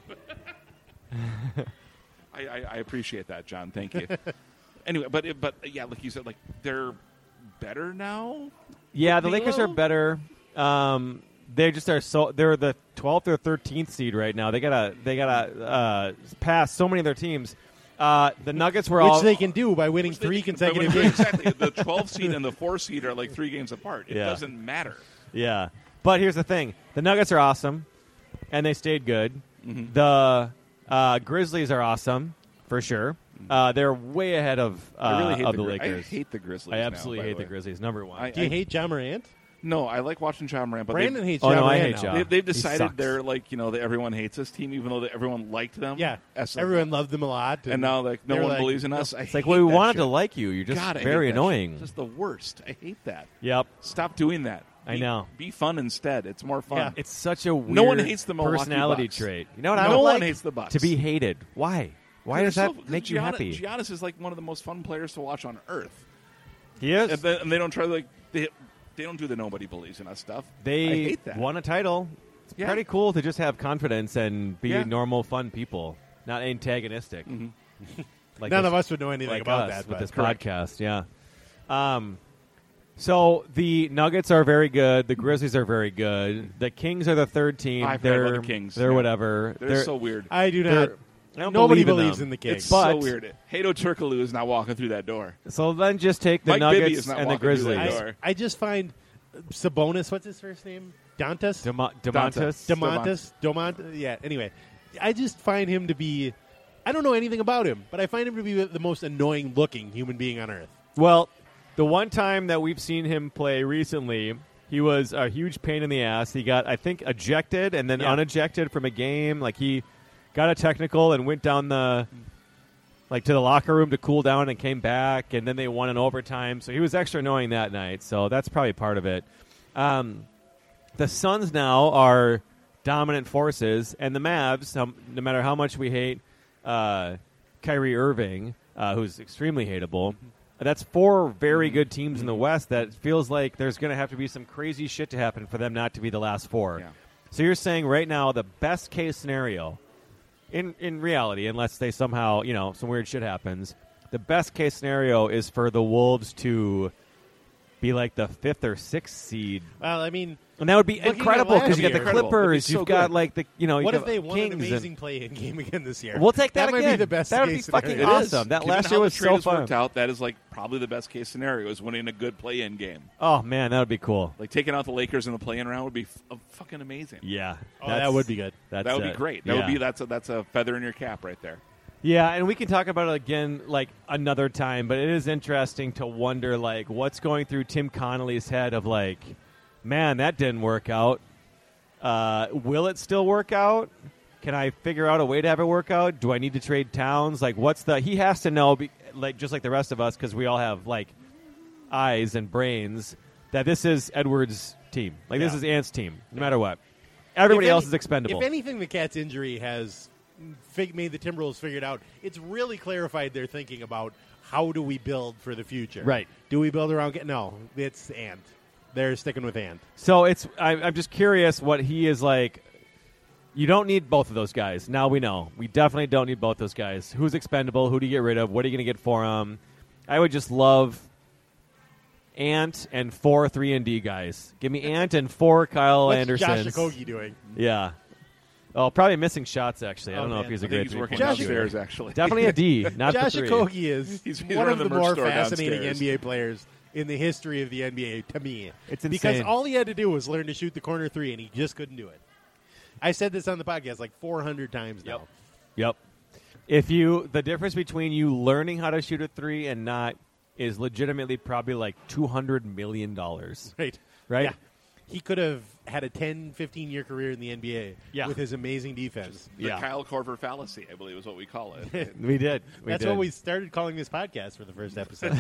I, I, I appreciate that, John. Thank you. Anyway, but it- but yeah, like you said, like they're better now. Yeah, the D'Lo? Lakers are better. Um, they just are so they're the twelfth or thirteenth seed right now. They gotta they gotta uh, pass so many of their teams. Uh, the Nuggets were Which all they can do by winning three They- consecutive but when- games. Exactly. The twelfth seed and the fourth seed are like three games apart. It Yeah. doesn't matter. yeah. But here's the thing: the Nuggets are awesome, and they stayed good. Mm-hmm. The uh, Grizzlies are awesome for sure. Uh, they're way ahead of uh, I really hate of the, the Gri- Lakers. I hate the Grizzlies. I now, absolutely by hate the way. Grizzlies. Number one. I- Do you hate John Morant? No, I like watching John Morant, but Brandon they, hates Oh, John no, I Morant hate now. Ja. they, they've He decided sucks. they're like you know that everyone hates this team, even though that everyone liked them. Yeah, As- everyone loved them a lot. and now like no they're one like, believes in us. I It's like hate well, we that wanted shit. to like you. You're just God, I hate very that annoying. shit. Just the worst. I hate that. Yep. Stop doing that. I Be- know. Be fun instead. It's more fun. Yeah. It's such a weird No one hates the Milwaukee personality Bucks. trait. You know what I No would one like? hates the Bucks. To be hated. Why? Why They're does that so- 'cause make you Giannis, happy? Giannis is like one of the most fun players to watch on earth, He is. and, they, and they don't try to like they, they don't do the nobody believes in us stuff. They I hate that. won a title. It's Yeah. pretty cool to just have confidence and be Yeah. normal, fun people, not antagonistic. Mhm. Like None this- of us would know anything like about us that. with but- this Correct. podcast. Yeah. Um. So the Nuggets are very good. The Grizzlies are very good. The Kings are the third team. I forgot they're about the Kings. They're Yeah. whatever. They're, so weird. I do they're- not. I don't Nobody believe in believes them. in the Kings. It's But- so weird. Hato Turkoglu is not walking through that door. So then just take the Mike Bibby Nuggets is not and the walking through that Grizzlies. door. I, I just find Sabonis. What's his first name? Dantas. Demo- Demontis. Demontis. Domont. Yeah. Anyway, I just find him to be. I don't know anything about him, but I find him to be the most annoying-looking human being on earth. Well, the one time that we've seen him play recently, he was a huge pain in the ass. He got, I think, ejected and then Yeah. unejected from a game. Like he got a technical and went down the, like to the locker room to cool down and came back, and then they won in overtime. So he was extra annoying that night. So that's probably part of it. Um, the Suns now are dominant forces, and the Mavs, um, no matter how much we hate uh, Kyrie Irving, uh, who's extremely hateable. That's four very good teams in the West that feels like there's going to have to be some crazy shit to happen for them not to be the last four. Yeah. So you're saying right now the best case scenario, in in reality, unless they somehow, you know, some weird shit happens, the best case scenario is for the Wolves to be like the fifth or sixth seed. Well, I mean, And that would be Looking at incredible last because you got the year- Incredible. Clippers, It'd be so you've got good. like the, you know, you what if got they won Kings an and- amazing play-in game again this year? We'll take that, That might again. be the best That would be case fucking scenario. It is. awesome. That Given last how year the was trade so has fun. worked out, that is like probably the best case scenario is winning a good play-in game. Oh man, that would be cool. Like taking out the Lakers in the play-in round would be f- uh, fucking amazing. Yeah, Oh, that's- that would be good. That's that would it. be great. That Yeah. would be that's a, that's a feather in your cap right there. Yeah, and we can talk about it again like another time, but it is interesting to wonder like what's going through Tim Connolly's head of like, man, that didn't work out. Uh, will it still work out? Can I figure out a way to have it work out? Do I need to trade Towns? Like, what's the? He has to know, be, like just like the rest of us, because we all have like eyes and brains, that this is Edwards' team. Like Yeah. this is Ant's team, no matter what. Everybody If else any- is expendable. If anything, the Cats' injury has fig- made the Timberwolves figured out. It's really clarified their thinking about how do we build for the future. Right. Do we build around? No, it's Ant. They're sticking with Ant. So it's I, I'm just curious what he is like. You don't need both of those guys. Now we know. We definitely don't need both those guys. Who's expendable? Who do you get rid of? What are you going to get for them? I would just love Ant and four three and D guys. Give me Ant and four Kyle What's Andersons. Josh Okogie doing? Yeah. Oh, probably missing shots, actually. I don't Oh, know man. if he's a I great think he's three-point working Josh- shooter. downstairs, actually. Definitely a D, not Josh the three. Okogie is He's- he's one running of the the merch more store fascinating downstairs. N B A players in the history of the N B A to me. It's Because insane. all he had to do was learn to shoot the corner three, and he just couldn't do it. I said this on the podcast like four hundred times now. Yep. If you the difference between you learning how to shoot a three and not is legitimately probably like two hundred million dollars. Right. Right? Yeah. He could have had a ten, fifteen-year career in the N B A Yeah. with his amazing defense. The Yeah. Kyle Korver fallacy, I believe, is what we call it. We did. We That's did. what we started calling this podcast for the first episode.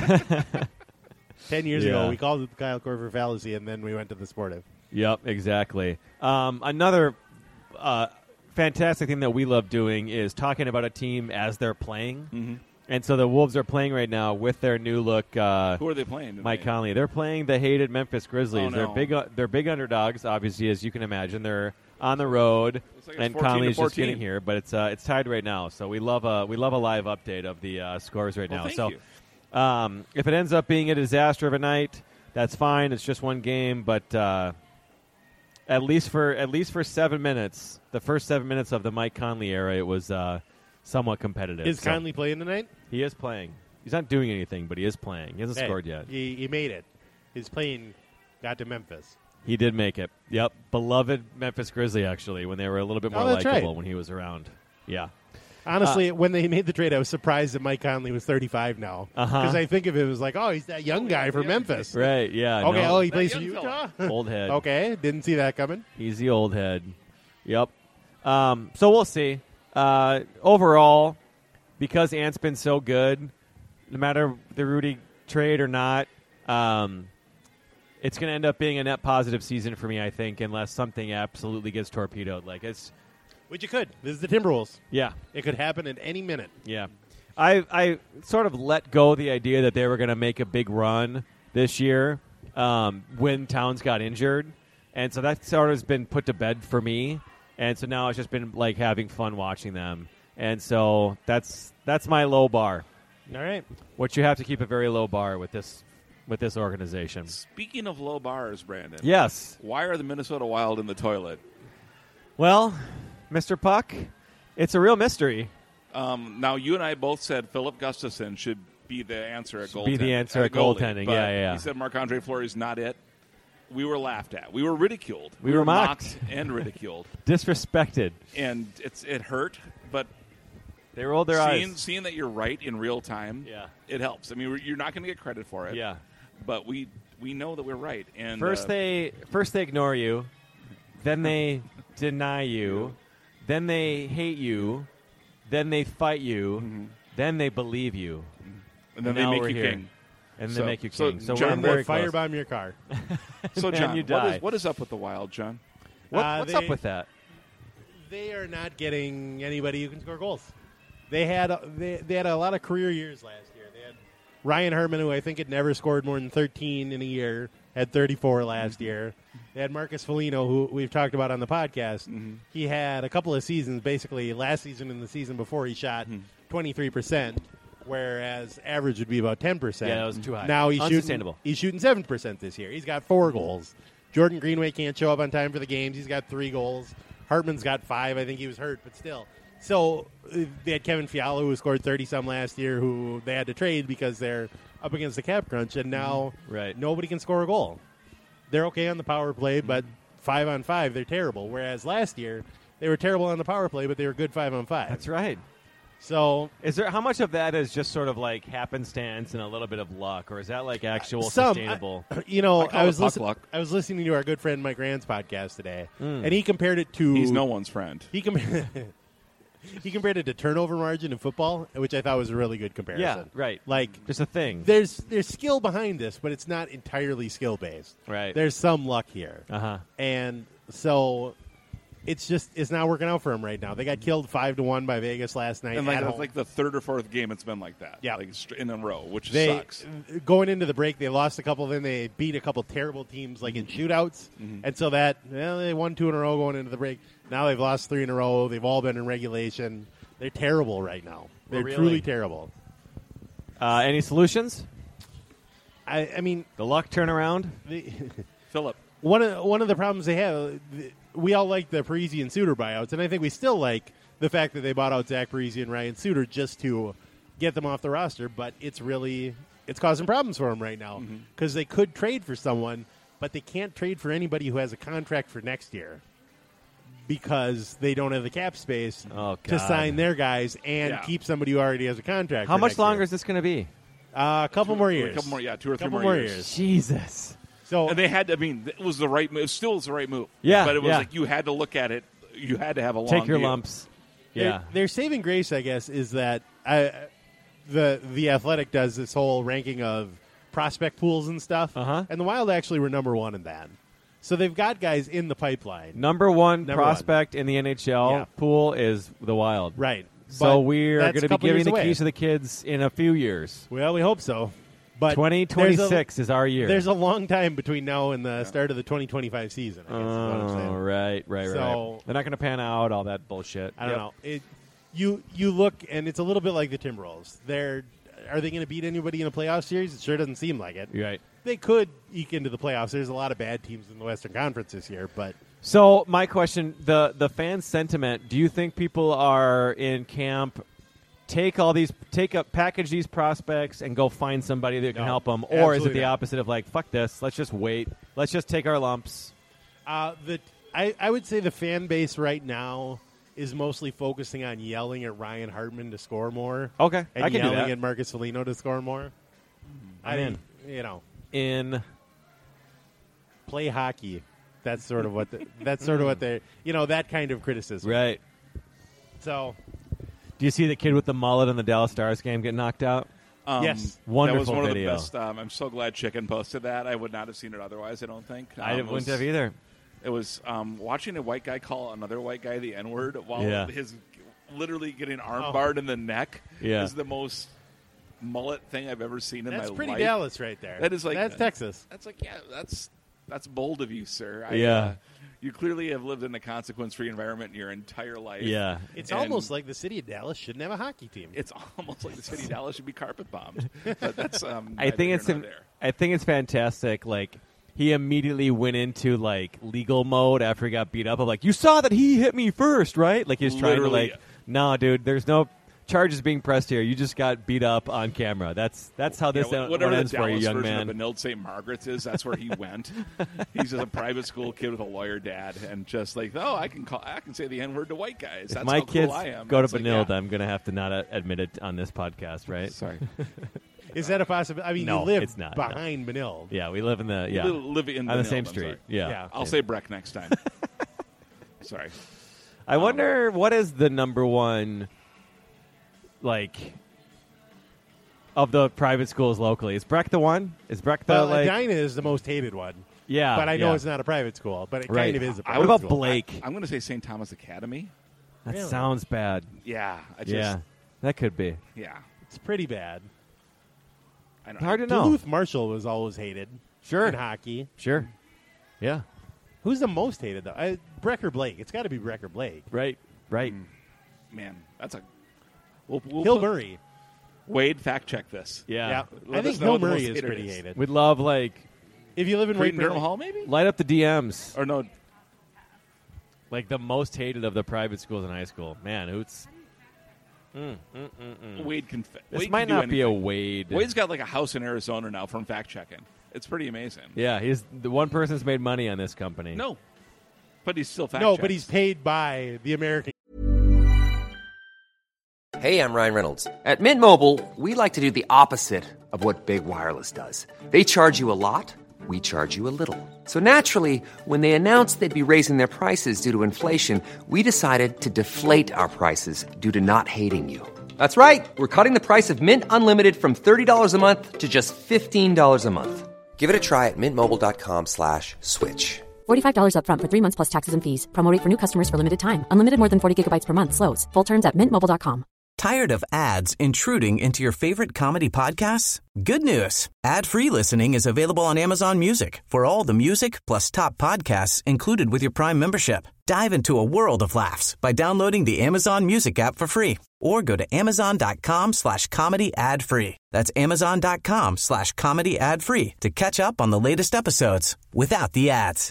Ten years Yeah. ago, we called it the Kyle Korver fallacy, and then we went to the sportive. Yep, exactly. Um, another uh, fantastic thing that we love doing is talking about a team as they're playing. Mm-hmm. And so the Wolves are playing right now with their new look. Uh, Who are they playing? Mike tonight? Conley. They're playing the hated Memphis Grizzlies. Oh, no. They're big. Uh, they're big underdogs, obviously, as you can imagine. They're on the road, Looks like it's and fourteen to Conley's just fourteen. getting here, but it's uh, it's tied right now. So we love a we love a live update of the uh, scores right Well, now. thank so you. Um, if it ends up being a disaster of a night, that's fine. It's just one game, but uh, at least for at least for seven minutes, the first seven minutes of the Mike Conley era, it was uh, somewhat competitive. Is So Conley playing tonight? he is playing. He's not doing anything, but he is playing. He hasn't Hey, scored yet. He, he made it. His plane got to Memphis. He did make it. Yep. Beloved Memphis Grizzly, actually, when they were a little bit more Oh, that's likable right. when he was around. Yeah. Honestly, Uh, when they made the trade, I was surprised that Mike Conley was thirty-five now. Uh-huh. Because I think of him as like, oh, he's that young guy from Memphis. Right, yeah. Okay, no. oh, he That plays for young Utah? fella. Old head. Okay, didn't see that coming. He's the old head. Yep. Um, so we'll see. Uh, overall, because Ant's been so good, no matter the Rudy trade or not, um, it's going to end up being a net positive season for me, I think, unless something absolutely gets torpedoed. Like it's, Which you could. This is the Timberwolves. yeah, It could happen at any minute. yeah. I I sort of let go the idea that they were going to make a big run this year um, when Towns got injured, and so that sort of has been put to bed for me. And so now it's just been like having fun watching them, and so that's that's my low bar. All right. What you have to keep a very low bar with this with this organization. Speaking of low bars, Brandon. Yes. Why are the Minnesota Wild in the toilet? Well, Mister Puck, it's a real mystery. Um, now, you and I both said Philip Gustafson should be the answer at Should goaltending. be the answer a at goalie, goaltending. but Yeah, yeah, yeah. He said Marc-Andre Fleury's not it. We were laughed at. We were ridiculed. We were mocked. and ridiculed. Disrespected. And it's it hurt, but They rolled their seeing, eyes. seeing that you're right in real time, Yeah. it helps. I mean, we're- you're not going to get credit for it. Yeah. But we we know that we're right. And First uh, they first they ignore you, then they deny you, then they hate you, then they fight you, then they believe you, and then now they we're make you here. king. and So- they make you so, king. So John, we're very Or close. firebomb your car. So, And John, you what die. is, what is up with the Wild, John? What- Uh, what's they- up with that? They are not getting anybody who can score goals. They had a, they, they had a lot of career years last year. They had Ryan Herman, who I think had never scored more than thirteen in a year, had thirty-four last year. They had Marcus Foligno, who we've talked about on the podcast. He had a couple of seasons, basically last season and the season before, he shot twenty-three percent, whereas average would be about ten percent. Yeah, that was too high. Now he's shooting, Unsustainable. he's shooting seven percent this year. He's got four goals. Jordan Greenway can't show up on time for the games. He's got three goals. Hartman's got five. I think he was hurt, but still. So uh, they had Kevin Fiala, who scored thirty-some last year, who they had to trade because they're up against the cap crunch, and now Right. nobody can score a goal. They're okay on the power play, but five on five, they're terrible. Whereas last year, they were terrible on the power play, but they were good five on five. That's right. So Is there how much of that is just sort of like happenstance and a little bit of luck, or is that like actual some, sustainable? I, you know, I call I it was puck listen, luck. I was listening to our good friend Mike Rand's podcast today, Mm. and he compared it to He's no one's friend. he compared he compared it to turnover margin in football, which I thought was a really good comparison. Yeah, right. Like Just a thing, there's there's skill behind this, but it's not entirely skill based. right? There's some luck here, Uh huh. and so it's just it's not working out for him right now. They got killed five to one by Vegas last night. And like at that's home. like the third or fourth game it's been like that. Yeah. like str- in a row, which They sucks. going into the break, they lost a couple. Then they beat a couple terrible teams, like in shootouts, and so that well, they won two in a row going into the break. Now they've lost three in a row. They've all been in regulation. They're terrible right now. They're Really? truly terrible. Uh, any solutions? I, I mean, The luck turnaround? the, Philip, one of one of the problems they have, we all like the Parisi and Suter buyouts, and I think we still like the fact that they bought out Zach Parisi and Ryan Suter just to get them off the roster. But it's really it's causing problems for them right now because they could trade for someone, but they can't trade for anybody who has a contract for next year because they don't have the cap space Oh, to God. sign their guys and Yeah. keep somebody who already has a contract. How for much next longer year. is this going to be? Uh, a couple more a years. couple more, yeah, two or three couple more more years. years. Jesus. So And they had to. I mean, it was the right move. It still was the right move. Yeah, but it was yeah. like you had to look at it. You had to have a long Take your view. lumps. Their- Yeah. Their saving grace, I guess, is that I, the the Athletic does this whole ranking of prospect pools and stuff, Uh-huh. and the Wild actually were number one in that. So they've got guys in the pipeline, Number one Number prospect in the N H L Yeah. pool is the Wild. right? So But we're that's going a to be couple giving years the away. keys to the kids in a few years. Well, we hope so. But twenty there's a- twenty-six is our year. There's a long time between now and the start of the twenty twenty-five season. I guess is what I'm Oh, saying. right, right, So- right. They're not going to pan out, all that bullshit. I don't Yep. know. It, you you look, and it's a little bit like the Timberwolves. They're are they going to beat anybody in a playoff series? It sure doesn't seem like it. You're right. They could eke into the playoffs. There's a lot of bad teams in the Western Conference this year, but So my question, the the fan sentiment, do you think people are in camp, take all these, take up, package these prospects and go find somebody that can No, help them? Or is it absolutely the not. opposite of like, fuck this, let's just wait, let's just take our lumps? uh, the I, I would say the fan base right now is mostly focusing on yelling at Ryan Hartman to score more. Okay, and I can do yelling that. at Marcus Foligno to score more. I I'm mean, you know, In play hockey. That's sort of what the, that's sort of what they you know that kind of criticism. right. So Do you see the kid with the mullet in the Dallas Stars game get knocked out? Um, Yes. Wonderful that was one video. of the best. Um, I'm so glad Chicken posted that. I would not have seen it otherwise. I don't think. Um, I it wouldn't was- have either. It was um, watching a white guy call another white guy the N word while Yeah. his literally getting arm Oh. barred in the neck Yeah. is the most mullet thing I've ever seen in that's my pretty life. Dallas right there. That is like- that's Texas. That's like yeah, that's that's bold of you, sir. I, Yeah. uh, you clearly have lived in a consequence-free environment your entire life. Yeah. It's And almost like the city of Dallas shouldn't have a hockey team. it's almost like the city of Dallas should be carpet bombed. But that's um, I neither think here it's nor im- there. I think it's fantastic. Like he immediately went into like legal mode after he got beat up. Of like, you saw that he hit me first, right? Like he's trying Literally. to like, no, dude, there's no charges being pressed here. You just got beat up on camera. That's that's how this Yeah, en- whatever one the ends for you, Dallas young version man. of Benilde Saint Margaret's is, that's where he went. He's just a private school kid with a lawyer dad, and just like, oh, I can call, I can say the N word to white guys. If That's my how kids cool I am. go to It's like, Benilde, yeah. I'm gonna have to not uh, admit it on this podcast, right? Sorry, Is that a possibility? I mean, No, you live it's not, no. behind Benilde. Yeah, we live in the yeah Live- live in on the Benilde, same I'm street. sorry. Yeah, Yeah. I'll Same. say Breck next time. Sorry. I wonder what is the number one, like, of the private schools locally. Is Breck the one? Is Breck the Well, like? Edina is the most hated one. Yeah, but I know yeah. it's not a private school, but it Right. kind of is a I private What about school. Blake? I'm going to say Saint Thomas Academy. That Really? sounds bad. Yeah, I just, yeah, that could be. yeah. It's pretty bad. I don't Hard to know. Duluth Marshall was always hated Sure. in hockey. Sure. Yeah. Who's the most hated, though? I, Breck or Blake? It's got to be Breck or Blake. Right. Right. Man, that's a. We'll, we'll Hill put- Murray. Wade, fact check this. Yeah. Yeah. Let I us think know Hill what the Murray most is hated pretty is. hated. We'd love like If you live in Creighton White Durham Hall, maybe? light up the D Ms. Or no, Like the most hated of the private schools in high school. Man, Hoots. Mm, mm, mm, mm. Wade can. Fa- This Wade might can do not be a anything. Wade. Wade's got like a house in Arizona now from fact checking. It's pretty amazing. Yeah, he's the one person's made money on this company. No, but he's still fact no, checks. but he's paid by the American. Hey, I'm Ryan Reynolds. At Mint Mobile, we like to do the opposite of what Big Wireless does. They charge you a lot, we charge you a little. So naturally, when they announced they'd be raising their prices due to inflation, we decided to deflate our prices due to not hating you. That's right. We're cutting the price of Mint Unlimited from thirty dollars a month to just fifteen dollars a month. Give it a try at mintmobile.com slash switch. forty-five dollars up front for three months plus taxes and fees. Promo rate for new customers for limited time. Unlimited more than forty gigabytes per month slows. Full terms at mint mobile dot com. Tired of ads intruding into your favorite comedy podcasts? Good news. Ad-free listening is available on Amazon Music for all the music plus top podcasts included with your Prime membership. Dive into a world of laughs by downloading the Amazon Music app for free or go to amazon.com slash comedy ad free. That's amazon.com slash comedy ad free to catch up on the latest episodes without the ads.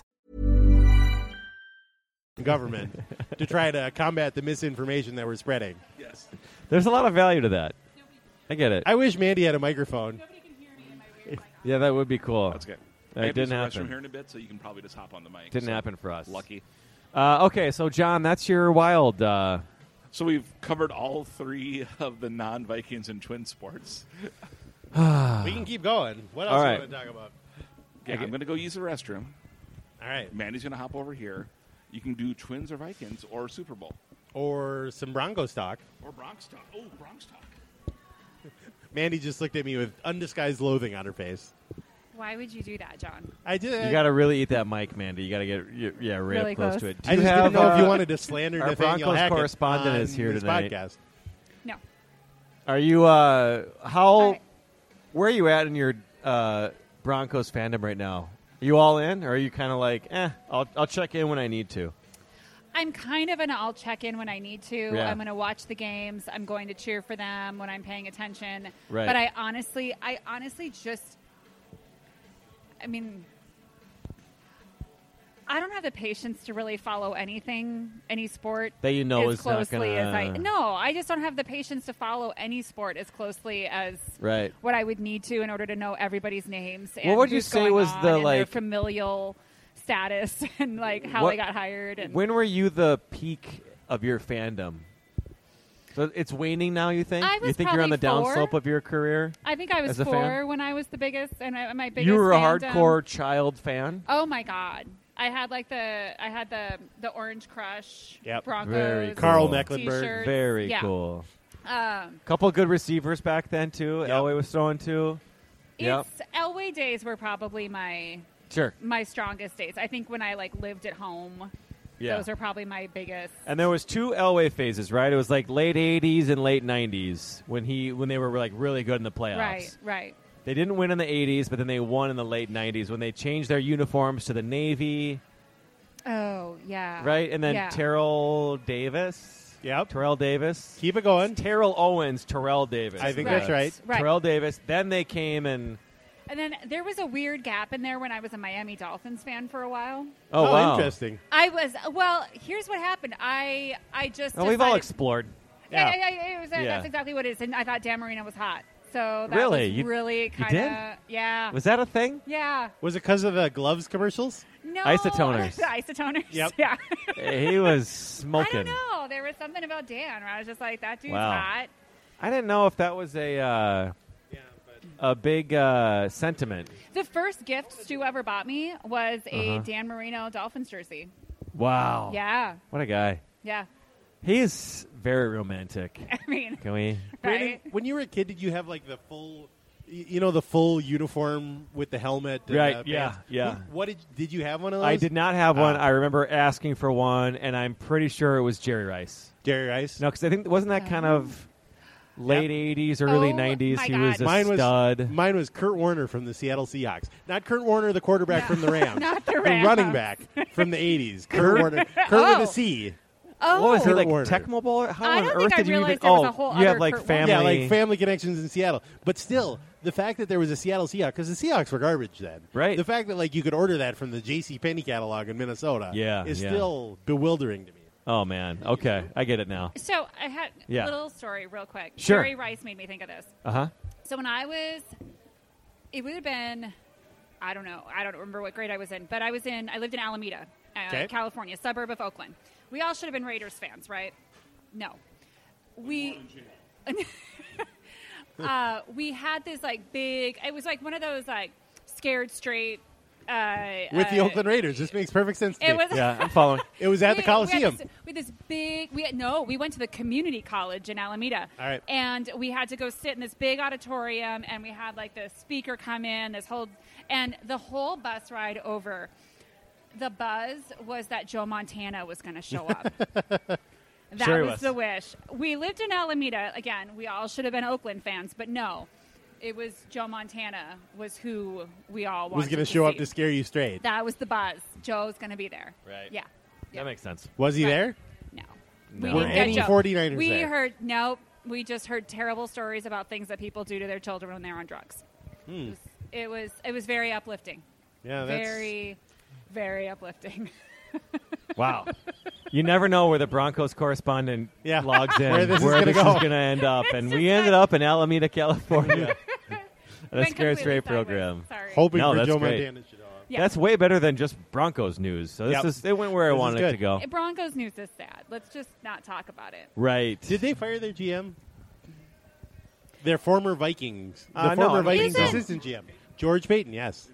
Government to try to combat the misinformation that we're spreading. Yes. There's a lot of value to that. I get it. I wish Mandy had a microphone. Yeah, that would be cool. That's good. That I have didn't to use the restroom happen. here in a bit, so you can probably just hop on the mic. Didn't so happen for us. Lucky. Uh, okay, so John, that's your wild. Uh, So we've covered all three of the non-Vikings and twin sports. We can keep going. What else All do right. you want to talk about? Yeah, I'm going to go use the restroom. All right. Mandy's going to hop over here. You can do Twins or Vikings or Super Bowl. Or some Broncos talk. Or Bronx talk. Oh, Bronx talk. Mandy just looked at me with undisguised loathing on her face. Why would you do that, John? I did. you got to really eat that mic, Mandy. You got to get y- yeah, right Really up close, close. to it. Do I you just have, didn't know if you uh, wanted to slander our Nathaniel Broncos Hackett correspondent on is here this tonight. podcast. No. Are you? Uh, how? All right. Where are you at in your uh, Broncos fandom right now? Are you all in, or are you kind of like, eh? I'll I'll check in when I need to. I'm kind of an I'll check in when I need to. Yeah. I'm going to watch the games. I'm going to cheer for them when I'm paying attention. Right. But I honestly, I honestly just, I mean, I don't have the patience to really follow anything, any sport That you know as is not closely gonna- as I. No, I just don't have the patience to follow any sport as closely as Right. what I would need to in order to know everybody's names. And What would you who's say going was on the, and their like- familial status and like how What- they got hired and When were you the peak of your fandom? So it's waning now. You think? I you was think you're on the probably four. downslope of your career? I think I was as a four fan? when I was the biggest and I, my biggest. You were a fandom. hardcore child fan. Oh my god! I had like the I had the the Orange Crush. Yep. Broncos. Very cool. Carl Cool. Mecklenburg. T-shirts. Very Yeah. cool. Um, Couple good receivers back then too. Elway was throwing too. Yep. it's Elway days were probably my Sure. my strongest days. I think when I like lived at home, Yeah. those are probably my biggest. And there was two Elway phases, right? It was like late eighties and late nineties when he when they were like really good in the playoffs. Right, right. They didn't win in the eighties, but then they won in the late nineties when they changed their uniforms to the Navy, Oh yeah. right? And then yeah. Terrell Davis. Yep. Terrell Davis. Keep it going. Terrell Owens, Terrell Davis. I think Right, that's right. right. Terrell Davis. Then they came and And then there was a weird gap in there when I was a Miami Dolphins fan for a while. oh, wow. interesting. I was well. Here's what happened. I I just Well, we've all decided- explored. Yeah, Yeah. yeah, yeah, it was, Yeah. that's exactly what it is. And I thought Dan Marino was hot, so that Really? was You- really you kind did? of yeah, Was that a thing? yeah. Was it because of the gloves commercials? No Isotoners. the isotoners. Yep. Yeah. He was I smoking. don't know. There was something about Dan where I was just like, that dude's Wow. hot. I didn't know if that was a uh, a big uh, sentiment. The first gift Stu ever bought me was a Uh-huh. Dan Marino Dolphins jersey. Wow. Yeah, What a guy. yeah. He's very romantic. I mean, Can we? Brandon, right? when you were a kid, did you have like the full, y- you know, the full uniform with the helmet? and Right, the yeah, pants? yeah. What, what did did you have one of those? I did not have one. Ah. I remember asking for one, and I'm pretty sure it was Jerry Rice. Jerry Rice. No, because I think wasn't that kind of late eighties, early Oh, nineties? my He was God. a Mine was stud. mine was Kurt Warner from the Seattle Seahawks. Not Kurt Warner, the quarterback from the Rams. Not the Rams. running back from the eighties. Kurt Warner. Kurt Oh. with a C. Oh, What was he Kurt like? Warner. Tecmo Bowl? How I on don't earth think I did you even? realized there was oh, a whole you have other like Kurt family. Warner. Yeah, like family connections in Seattle. But still, the fact that there was a Seattle Seahawks, because the Seahawks were garbage then. Right. The fact that like you could order that from the J C Penney catalog in Minnesota Yeah, is yeah. still bewildering to me. Oh man. Okay, I get it now. So I had Yeah. a little story real quick. Sure. Jerry Rice made me think of this. Uh huh. So when I was, it would have been, I don't know, I don't remember what grade I was in, but I was in, I lived in Alameda, uh, Okay. California, suburb of Oakland. We all should have been Raiders fans, right? No. We, uh, we had this like big. It was like one of those like scared straight. Uh, With the uh, Oakland Raiders. This makes perfect sense to It me. was. Yeah, I'm following. It was at we, the Coliseum. We had, this, we had this big. We had, no, we went to the community college in Alameda. All right. And we had to go sit in this big auditorium, and we had like the speaker come in. This whole and the whole bus ride over. The buzz was that Joe Montana was going to show up. That Sure he was, was. the wish. We lived in Alameda. Again, we all should have been Oakland fans, but no. It was Joe Montana was who we all wanted Was going to to show up see. to scare you straight. That was the buzz. Joe's going to be there. Right. Yeah. That makes sense. Was he Right. there? No. No. We Were didn't get any Joe. 49ers We there? heard, no, we just heard terrible stories about things that people do to their children when they're on drugs. Hmm. It, was, it was it was very uplifting. Yeah, that's Very, very uplifting. Wow. You never know where the Broncos correspondent Yeah. logs in, Where this is where gonna this go. is going to end up. And we ended up in Alameda, California. A Went Scare completely Straight sideways. program. Sorry. hoping No, for that's Joe great. Montana to show up. Yeah. That's way better than just Broncos news. So this Yep. is it went where I This is wanted it good. to go. Broncos news is sad. Let's just not talk about it. Right. Did they fire their G M? Their former Vikings. The Uh, no, I former don't think Vikings so. assistant G M. George Payton, yes.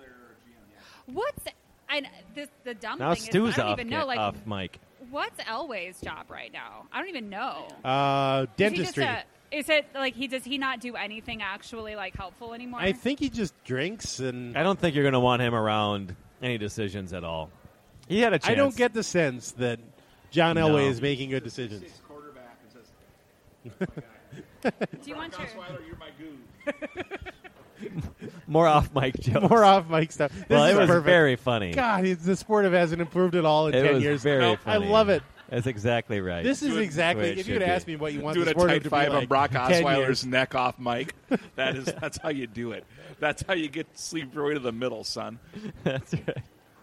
What's I, this, the dumb Now thing Stu's is I don't off, even know like off mic. what's Elway's job right now. I don't even know. Uh, Is he just dentistry. a- Is it like he does he not do anything actually like helpful anymore? I think he just drinks, and I don't think you're going to want him around any decisions at all. He had a chance. I don't get the sense that John No. Elway is making good decisions. Quarterback and says, Do you want your Osweiler, you're my goo. more off mic jokes. More off mic stuff. This Well, is it was perfect. very funny. God, it's, the sport hasn't improved at all in it ten was years. very No, funny. I love it. That's exactly right. This is Doing- exactly. the way it If you should had be. asked me what you want Doing the a sport tight to five be like on Brock ten Osweiler's years. neck off Mike. That is that's how you do it. That's how you get sleep your way to the middle, son. That's right.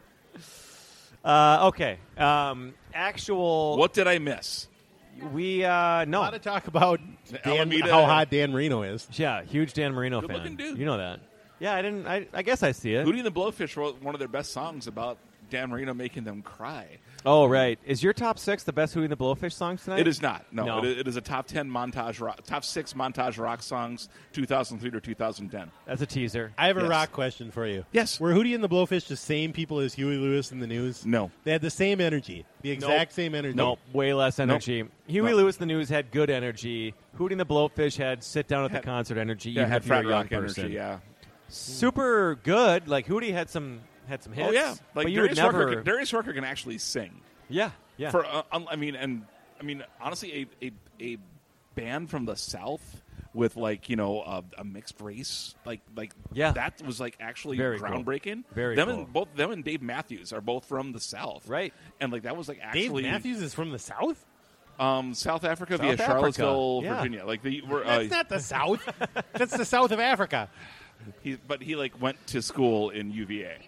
Uh, okay. Um, actual. What did I miss? We uh, A no. lot of talk about Dan, Alameda. how hot Dan Marino is. Yeah, huge Dan Marino Good fan. looking dude. You know that. Yeah, I didn't. I, I guess I see it. Hootie and the Blowfish wrote one of their best songs about Dan Marino making them cry. Oh, right. Is your top six the best Hootie and the Blowfish songs tonight? It is not. No, No. It, it is a top ten montage rock, top six montage rock songs, two thousand three to two thousand ten. That's a teaser. I have a Yes. rock question for you. Yes. Were Hootie and the Blowfish the same people as Huey Lewis in the News? No. They had the same energy, the exact same energy. No, way less energy. Huey No. Lewis, the News, had good energy. Hootie and the Blowfish had sit down at the Had- concert energy. Yeah, even had if you're a frat young rock person. energy. Yeah. Super good. Like Hootie had some had some hits. Oh yeah. Like but you would Darius never. Rucker, can, Darius Rucker can actually sing. yeah, yeah. For uh, um, I mean, and I mean, honestly, a, a a band from the South with like you know a, a mixed race, like like Yeah. that was like actually Very cool. groundbreaking. Very them cool. and both them and Dave Matthews are both from the South, Right. And like that was like Dave actually Matthews is from the South? um, South Africa via South Africa. Charlottesville, Yeah. Virginia. Like the we're, uh, That's not the South. That's the south of Africa. he, but he like went to school in U V A.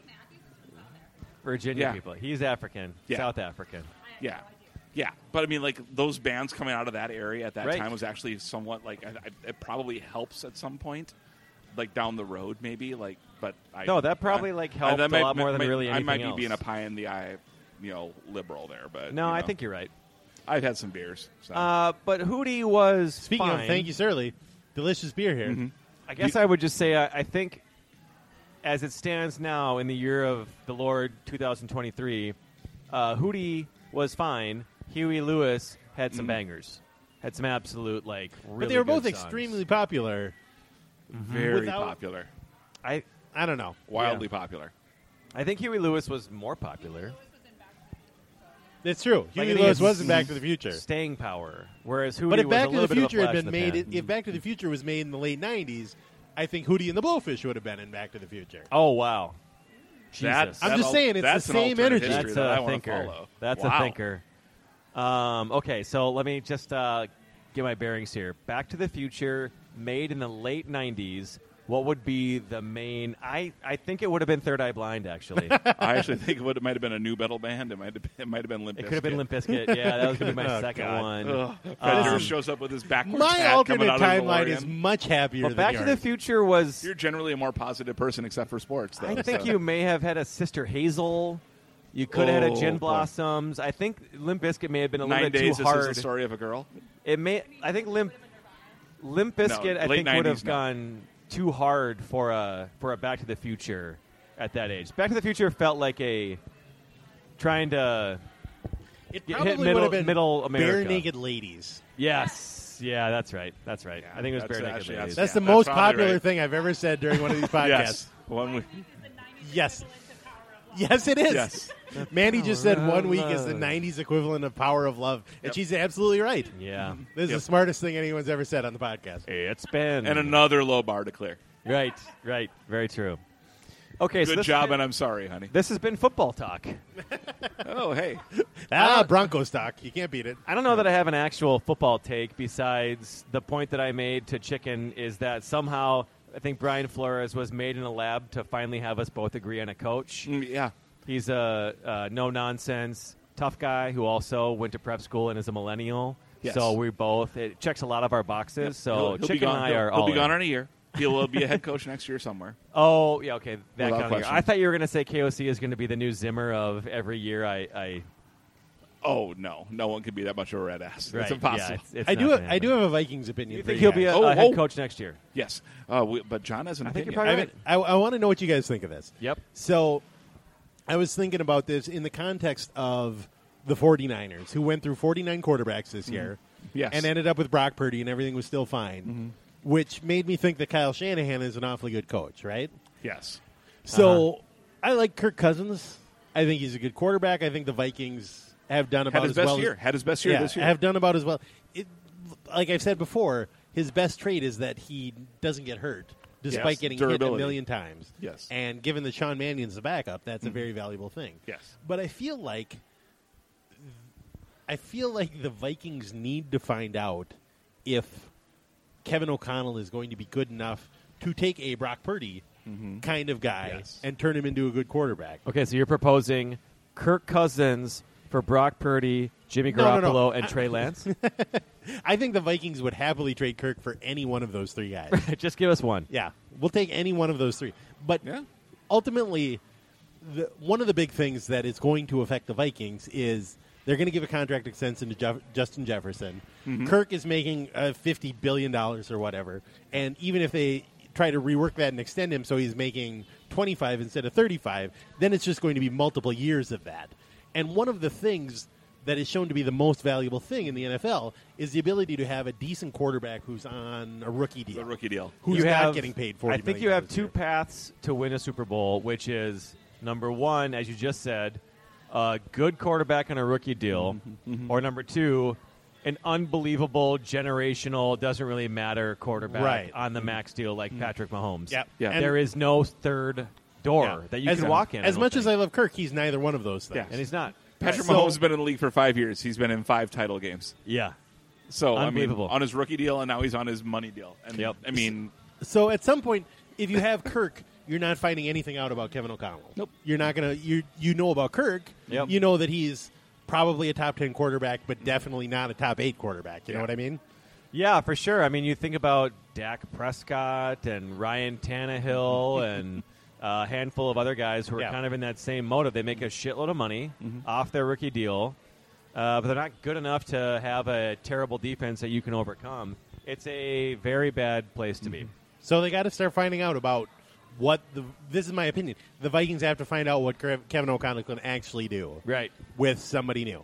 Virginia Yeah. people. He's African. Yeah. South African. Yeah. Yeah, but I mean, like those bands coming out of that area at that Right. time was actually somewhat like I, I, it probably helps at some point, like down the road, maybe. Like, but I No, that probably, I- like, I- helped that a might- lot more than might- really I might anything be being a else. pie in the eye, you know, liberal there, but No, you I know, think you're right. I've had some beers. So. Uh, but Hootie was Speaking fine. of, thank you, Surly. Delicious beer here. Mm-hmm. I guess I would just say I, I think, as it stands now in the year of the Lord two thousand twenty-three, uh, Hootie was fine. Huey Lewis had some bangers, had some absolute like. Really But they were good both songs. extremely popular. Very Without- popular, I I don't know. wildly popular. I think Huey Lewis was more popular. It's true. Like, I Huey think Lewis it's was in Back to the Future. Staying power, whereas Hootie But if was Back a to little the bit of a Future had flash in been the made, pan. if Back to the Future was made in the late nineties, I think Hootie and the Blowfish would have been in Back to the Future. Oh wow, That- Jesus. I'm that just al- saying, it's that's the an same alternate energy. history That's that I a wanna thinker. follow. That's Wow. a thinker. Um, okay, so let me just uh, get my bearings here. Back to the Future, made in the late nineties. What would be the main? I, I think it would have been Third Eye Blind, actually. it I actually think it would it might have been a new metal band. It might have been, it might have been Limp could have been Bizkit. Limp Bizkit. Yeah, that was going to be my Oh, second God. one. Ugh. Fred Um, Durst shows up with his backwards My hat alternate coming out of his timeline DeLorean. is much happier But than Back to the yours. Future was. You're generally a more positive person, except for sports. Though, I think so. you may have had a Sister Hazel. You could have had a Oh, Gin boy. Blossoms. I think Limp Bizkit may have been a little Nine bit days. too This hard. is the story of a girl. It may. I think Limp. Limp Bizkit, No, I late think, would have nineties, no. gone too hard for a for a Back to the Future at that age. Back to the Future felt like a trying to It hit probably middle- would have been middle America. Bare Naked Ladies. yes, yeah, that's right, that's right. I think it was that's Bare Naked actually- Ladies. That's Yeah, the that's most probably popular right. thing I've ever said during one of these podcasts. Yes. One week. Yes. Yes, it is. Yes. Mandy just said Power one of week is the Love. nineties equivalent of Power of Love. And Yep. she's absolutely right. Yeah, This is Yep. the smartest thing anyone's ever said on the podcast. it's been And another low bar to clear. right, right, very true. Okay, so Good this job, has been, and I'm sorry, honey. this has been football talk. Oh, hey. Ah, Bronco stock. You can't beat it. I don't know that I have an actual football take besides the point that I made to Chicken is that somehow I think Brian Flores was made in a lab to finally have us both agree on a coach. Mm, Yeah. He's a, a no-nonsense, tough guy who also went to prep school and is a millennial. Yes. So we both, it checks a lot of our boxes. So He'll- he'll be Chicken gone- and I he'll- are He'll all be gone in. in a year. He'll be a head coach next year somewhere. Oh, yeah, okay. That Without kind of year. question. I thought you were going to say K O C is going to be the new Zimmer of every year I... I Oh, no. No one could be that much of a red ass. right, It's impossible. yeah, it's- it's I not do. gonna I do happen. have a Vikings opinion. You for think you he'll be a, guys. Oh, a head oh. coach next year? Yes. Uh, we, but John has an I think opinion. you're I, probably mean, I, I want to know what you guys think of this. Yep. So, I was thinking about this in the context of the 49ers, who went through forty-nine quarterbacks this year, Yes. and ended up with Brock Purdy, and everything was still fine, which made me think that Kyle Shanahan is an awfully good coach, right? Yes. So, Uh-huh. I like Kirk Cousins. I think he's a good quarterback. I think the Vikings have done about Had his as best well year. as Had his best year yeah, this year. have done about as well. It, like I've said before, his best trait is that he doesn't get hurt, despite Yes, getting hit a durability. million times. Yes. And given that Sean Mannion's the backup, that's a very valuable thing. Yes. But I feel like I feel like the Vikings need to find out if Kevin O'Connell is going to be good enough to take a Brock Purdy kind of guy Yes. and turn him into a good quarterback. Okay, so you're proposing Kirk Cousins for Brock Purdy, Jimmy No, no, Garoppolo, no. and Trey Lance? I think the Vikings would happily trade Kirk for any one of those three guys. Just give us one. Yeah, we'll take any one of those three. But Yeah. ultimately, the, one of the big things that is going to affect the Vikings is they're going to give a contract extension to Jeff, Justin Jefferson. Kirk is making uh, fifty billion dollars or whatever. And even if they try to rework that and extend him so he's making twenty-five instead of thirty-five, then it's just going to be multiple years of that. And one of the things that is shown to be the most valuable thing in the N F L is the ability to have a decent quarterback who's on a rookie deal. The rookie deal. Who's You not have- getting paid forty I think million you have dollars a two year. paths to win a Super Bowl, which is number one, as you just said, a good quarterback on a rookie deal, Mm-hmm, or number two, an unbelievable generational doesn't really matter quarterback Right. on the max deal like Patrick Mahomes. Yep. Yeah. And- There is no third door Yeah. that you as, can walk in. I As don't much as think. I love Kirk, he's neither one of those things. Yeah. and he's not. Patrick So- Mahomes has been in the league for five years. He's been in five title games. Yeah. So, I mean, Unbelievable. on his rookie deal, and now he's on his money deal. And, Yep. I mean, So at some point, if you have Kirk, you're not finding anything out about Kevin O'Connell. Nope. You're not gonna. You you know about Kirk. Yep. You know that he's probably a top ten quarterback, but definitely not a top eight quarterback. You know Yeah. what I mean? Yeah, for sure. I mean, you think about Dak Prescott and Ryan Tannehill and a handful of other guys who are Yeah. kind of in that same motive. They make a shitload of money off their rookie deal, uh, but they're not good enough to have a terrible defense that you can overcome. It's a very bad place to be. So they got to start finding out about what the. This is my opinion. The Vikings have to find out what Kev- Kevin O'Connell can actually do Right. with somebody new.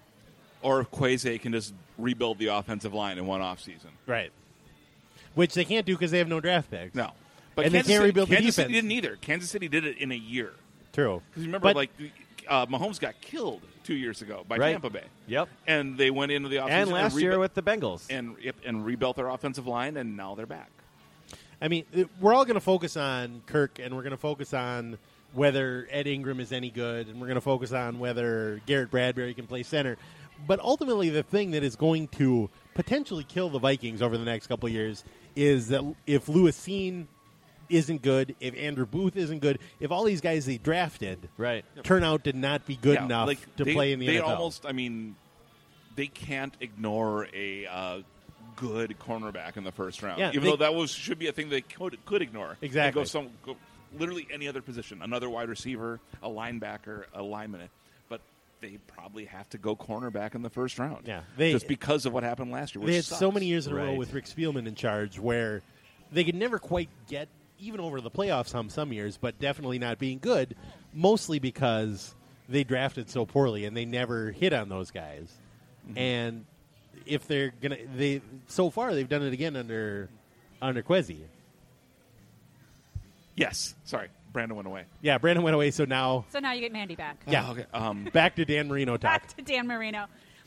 or if Kwesi can just rebuild the offensive line in one offseason. Right. Which they can't do because they have no draft picks. No. But And they Kansas can't City, rebuild the Kansas City defense. didn't either. Kansas City did it in a year. True. Because remember, But- like, uh, Mahomes got killed two years ago by Right. Tampa Bay. Yep. And they went into the offseason And last year rebu- with the Bengals. and yep, and rebuilt their offensive line, and now they're back. I mean, it- we're all going to focus on Kirk, and we're going to focus on whether Ed Ingram is any good, and we're going to focus on whether Garrett Bradbury can play center. But ultimately, the thing that is going to potentially kill the Vikings over the next couple of years is that if Lewis Cine isn't good, if Andrew Booth isn't good, if all these guys they drafted Right. turn out to not be good Yeah, enough like, to they, play in the they N F L. almost, I mean, they can't ignore a uh, good cornerback in the first round. Yeah, even they- though that was should be a thing they could could ignore. Exactly. They go some go literally any other position, another wide receiver, a linebacker, a lineman. But they probably have to go cornerback in the first round. Yeah, they, just because of what happened last year. Which they had sucks. so many years in a row Right. with Rick Spielman in charge where they could never quite get even over the playoffs some some years, but definitely not being good, mostly because they drafted so poorly and they never hit on those guys. Mm-hmm. And if they're gonna, they so far they've done it again under under Kwesi. Yes. Sorry, Brandon went away. Yeah, Brandon went away, so now So now you get Mandy back. yeah, Oh, okay. Um, back to Dan Marino talk. Back to Dan Marino.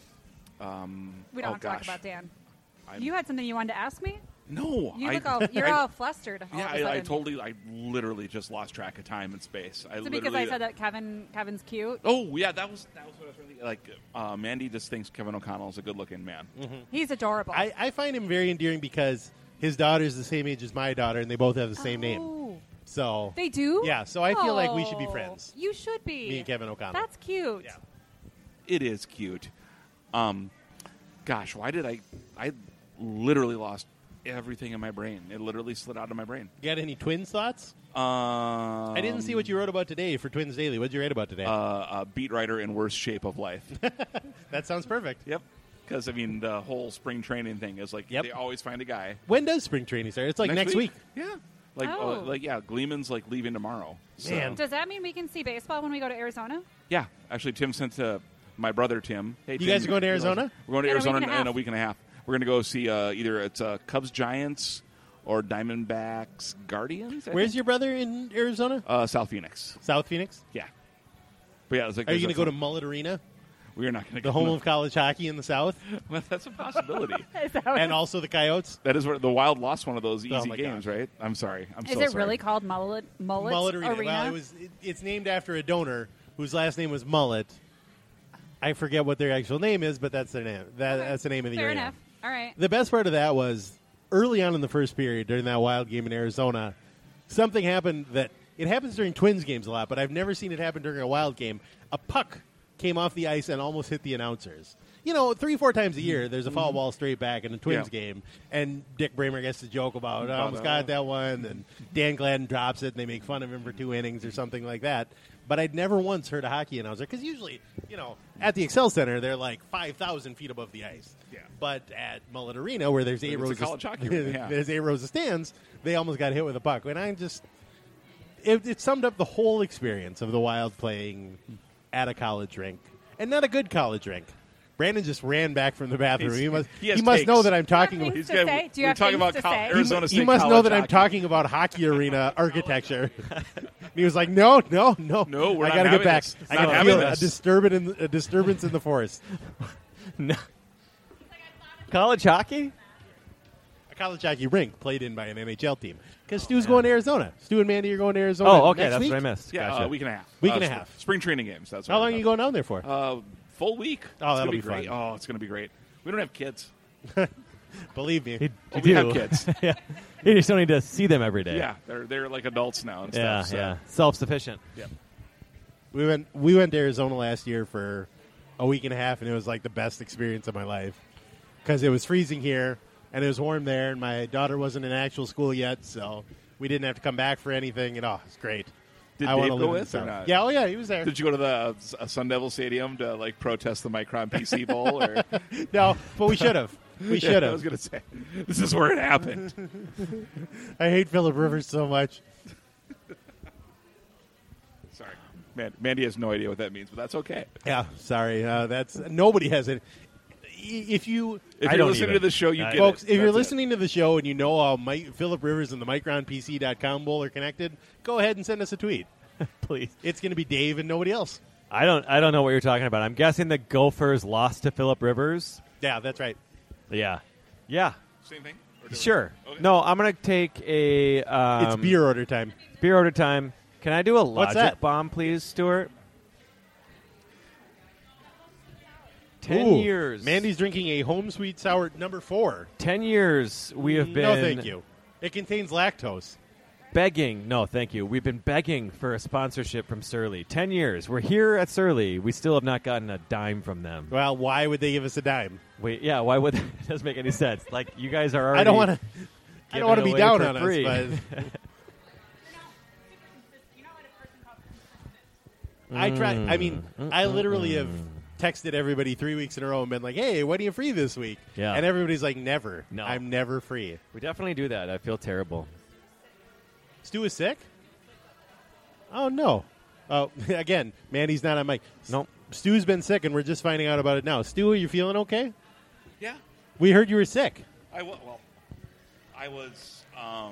um, We don't oh, have to talk gosh. about Dan. I'm- You had something you wanted to ask me? No, You I, look all you're I- all flustered. All Yeah, of a I, I sudden. totally, I literally just lost track of time and space. I Is it literally, because I said that Kevin Kevin's cute? Oh yeah, that was that was what I was really like. Uh, Mandy just thinks Kevin O'Connell is a good-looking man. He's adorable. I, I find him very endearing because his daughter's the same age as my daughter, and they both have the same name. Oh. So They do? Yeah, so I feel like we should be Oh, friends. You should be. Me and Kevin O'Connell. That's cute. Yeah. It is cute. Um, gosh, why did I? I literally lost everything in my brain. It literally slid out of my brain. Got any Twins thoughts? Um, I didn't see what you wrote about today for Twins Daily. What did you write about today? Uh, uh, beat writer in worst shape of life. that sounds perfect. Yep. Because I mean, the whole spring training thing is like Yep. they always find a guy. When does spring training start? It's like next, week. Yeah. Like, Oh. uh, like yeah, Gleeman's like leaving tomorrow. So, Man. Does that mean we can see baseball when we go to Arizona? yeah, actually, Tim sent to my brother Tim. Hey, You Tim, guys are going to you know, Arizona? We're going to In a week Arizona and a half. in a week and a half. We're going to go see uh, either it's uh, Cubs Giants or Diamondbacks Guardians. I Where's think. your brother in Arizona? uh, South Phoenix? South Phoenix? Yeah. But yeah, it's like Are you going to there's go a- to Mullet Arena, We are not going to the go home to- of college hockey in the South, Well, that's a possibility. Is that what and also the Coyotes? That is where the Wild lost one of those Oh, easy my games, God. right? I'm sorry. I'm Is so it sorry. really called Mullet Mullet, Mullet Arena. Arena? Well, it was. It, it's named after a donor whose last name was Mullet. I forget what their actual name is, but that's their name. That, Okay. That's the name of the Fair arena. enough. All right. The best part of that was early on in the first period during that Wild game in Arizona, something happened that it happens during Twins games a lot, but I've never seen it happen during a Wild game. A puck came off the ice and almost hit the announcers. You know, three, four times a year, there's a foul ball straight back in a Twins Yeah. game, and Dick Bramer gets to joke about, I About almost that. got that one, and Dan Gladden drops it, and they make fun of him for two innings or something like that. But I'd never once heard a hockey announcer, because usually, you know, at the Excel Center, they're like five thousand feet above the ice. Yeah. But at Mullet Arena, where there's eight It's a rows, college of, hockey arena, yeah. there's eight rows of stands, they almost got hit with a puck. And I just, it, it summed up the whole experience of the Wild playing at a college rink, and not a good college rink. Brandon just ran back from the bathroom. He's- he must, he has must takes. know that I'm Do you have talking. things About, He's to got- say? Do you we're have talking things about to col- say? Arizona- Arizona he State must know college that I'm hockey. talking about hockey arena architecture. And he was like, "No, no, no, No, we're I not got to get having back. this. It's I not got to having feel a this." disturbance in the, a disturbance in the forest." No. College hockey? A college hockey rink played in by an N H L team. Because Stu's going to Arizona. Stu and Mandy are going to Arizona. Oh, okay. next That's week. what I missed. Yeah, Gotcha. a week and a half. Week Uh, and a sp- half. Spring training games. That's How what long we're are you talking going down there for? about. Uh, full week. Oh, It's that'll gonna be great. fun. Oh, it's going to be great. We don't have kids. Believe me. You, Oh, you we do. have kids. yeah. You just don't need to see them every day. Yeah, they're they're like adults now and Yeah, stuff. so- yeah. Self-sufficient. yeah. We went we went to Arizona last year for a week and a half, and it was like the best experience of my life because it was freezing here and it was warm there, and my daughter wasn't in actual school yet, so we didn't have to come back for anything. And oh, it's great. Did I wanna Dave live go in the with or South. not? Yeah, oh yeah, he was there. Did you go to the uh, Sun Devil Stadium to like protest the Micron P C Bowl? Or No, but we should have. We should I was have. going to say this is where it happened. I hate Philip Rivers so much. Sorry, Man, Mandy has no idea what that means, but that's okay. Yeah, sorry. Uh, that's nobody has it. If you If I you're don't listening even. to the show, you Uh, get Folks, it. if you're That's it. listening to the show and you know how Mike, Philip Rivers and the Micron P C dot com Bowl are connected, go ahead and send us a tweet. Please. It's going to be Dave and nobody else. I don't. I don't know what you're talking about. I'm guessing the Gophers lost to Phillip Rivers. Yeah, that's right. Yeah. Yeah. Same thing? Or different? Sure. Okay. No, I'm gonna take a. Um, It's beer order time. Beer order time. Can I do a What's logic that? bomb, please, Stuart? Ten Ooh, years. Mandy's drinking a home sweet sour number four. Ten years we have been. No, thank you. It contains lactose. Begging. No, thank you. We've been begging for a sponsorship from Surly. Ten years. We're here at Surly. We still have not gotten a dime from them. Well, why would they give us a dime? Wait, yeah. Why would that? It doesn't make any sense. Like you guys are already. I don't want to. I don't want to be away down for on free. us, but I try. I mean, Mm. I literally have texted everybody three weeks in a row and been like, "Hey, when are you free this week?" Yeah. And everybody's like, "Never. No. I'm never free." We definitely do that. I feel terrible. Stu is sick? Oh, no. Oh, again, Mandy's not on mic. Nope. Stu's been sick, and we're just finding out about it now. Stu, are you feeling okay? Yeah. We heard you were sick. I w- well, I was um,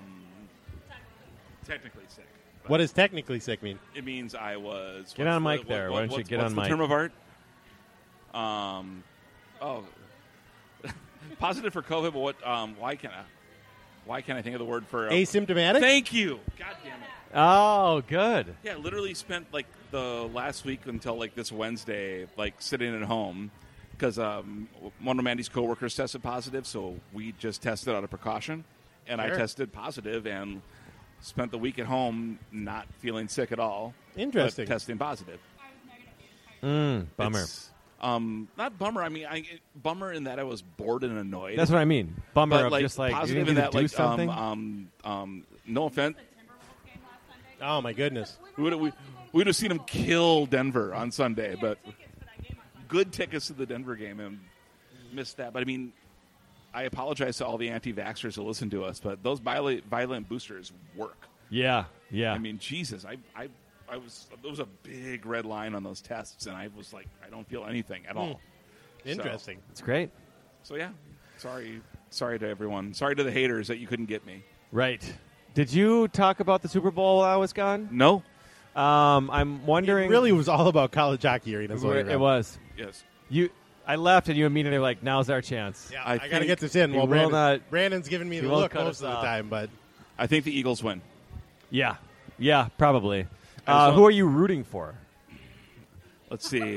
technically sick. but What does technically sick mean? It means I was. Get what's on the- mic what- there. what- Why don't you what's- get what's on the mic? term of art? Um. Oh. Positive for COVID, but what? Um. Why can't I? Why can't I think of the word for? Uh, Asymptomatic? Thank you. God damn it. Oh, good. Yeah, literally spent like the last week until like this Wednesday, like sitting at home because um, one of Mandy's coworkers tested positive, so we just tested out of precaution, and Sure. I tested positive and spent the week at home not feeling sick at all. Interesting. But testing positive. Mm, bummer. It's, um, not bummer. I mean, I bummer in that I was bored and annoyed. That's what I mean. Bummer but of like just like you positive didn't in get to that do like something. um, um um no offense. Oh, my goodness. We would have we, we'd have seen him kill Denver on Sunday, but good tickets to the Denver game and missed that. But I mean, I apologize to all the anti-vaxxers who listen to us, but those violent, violent boosters work. yeah, yeah. I mean, Jesus, I, I, I was there was a big red line on those tests, and I was like, I don't feel anything at all. Interesting. it's great. So, so yeah, sorry, sorry to everyone. Sorry to the haters that you couldn't get me. Right. Did you talk about the Super Bowl while I was gone? No. Um, I'm wondering. It really was all about college hockey arenas. It, it was. Yes. You. I left, and you immediately were like, "Now's our chance." Yeah, I I, got to think get this in. he Well, will Brandon, not- Brandon's giving me he the won't look cut most us of the off. time, but I think the Eagles win. Yeah. Yeah. Probably. I Uh, just who want- are you rooting for? Let's see.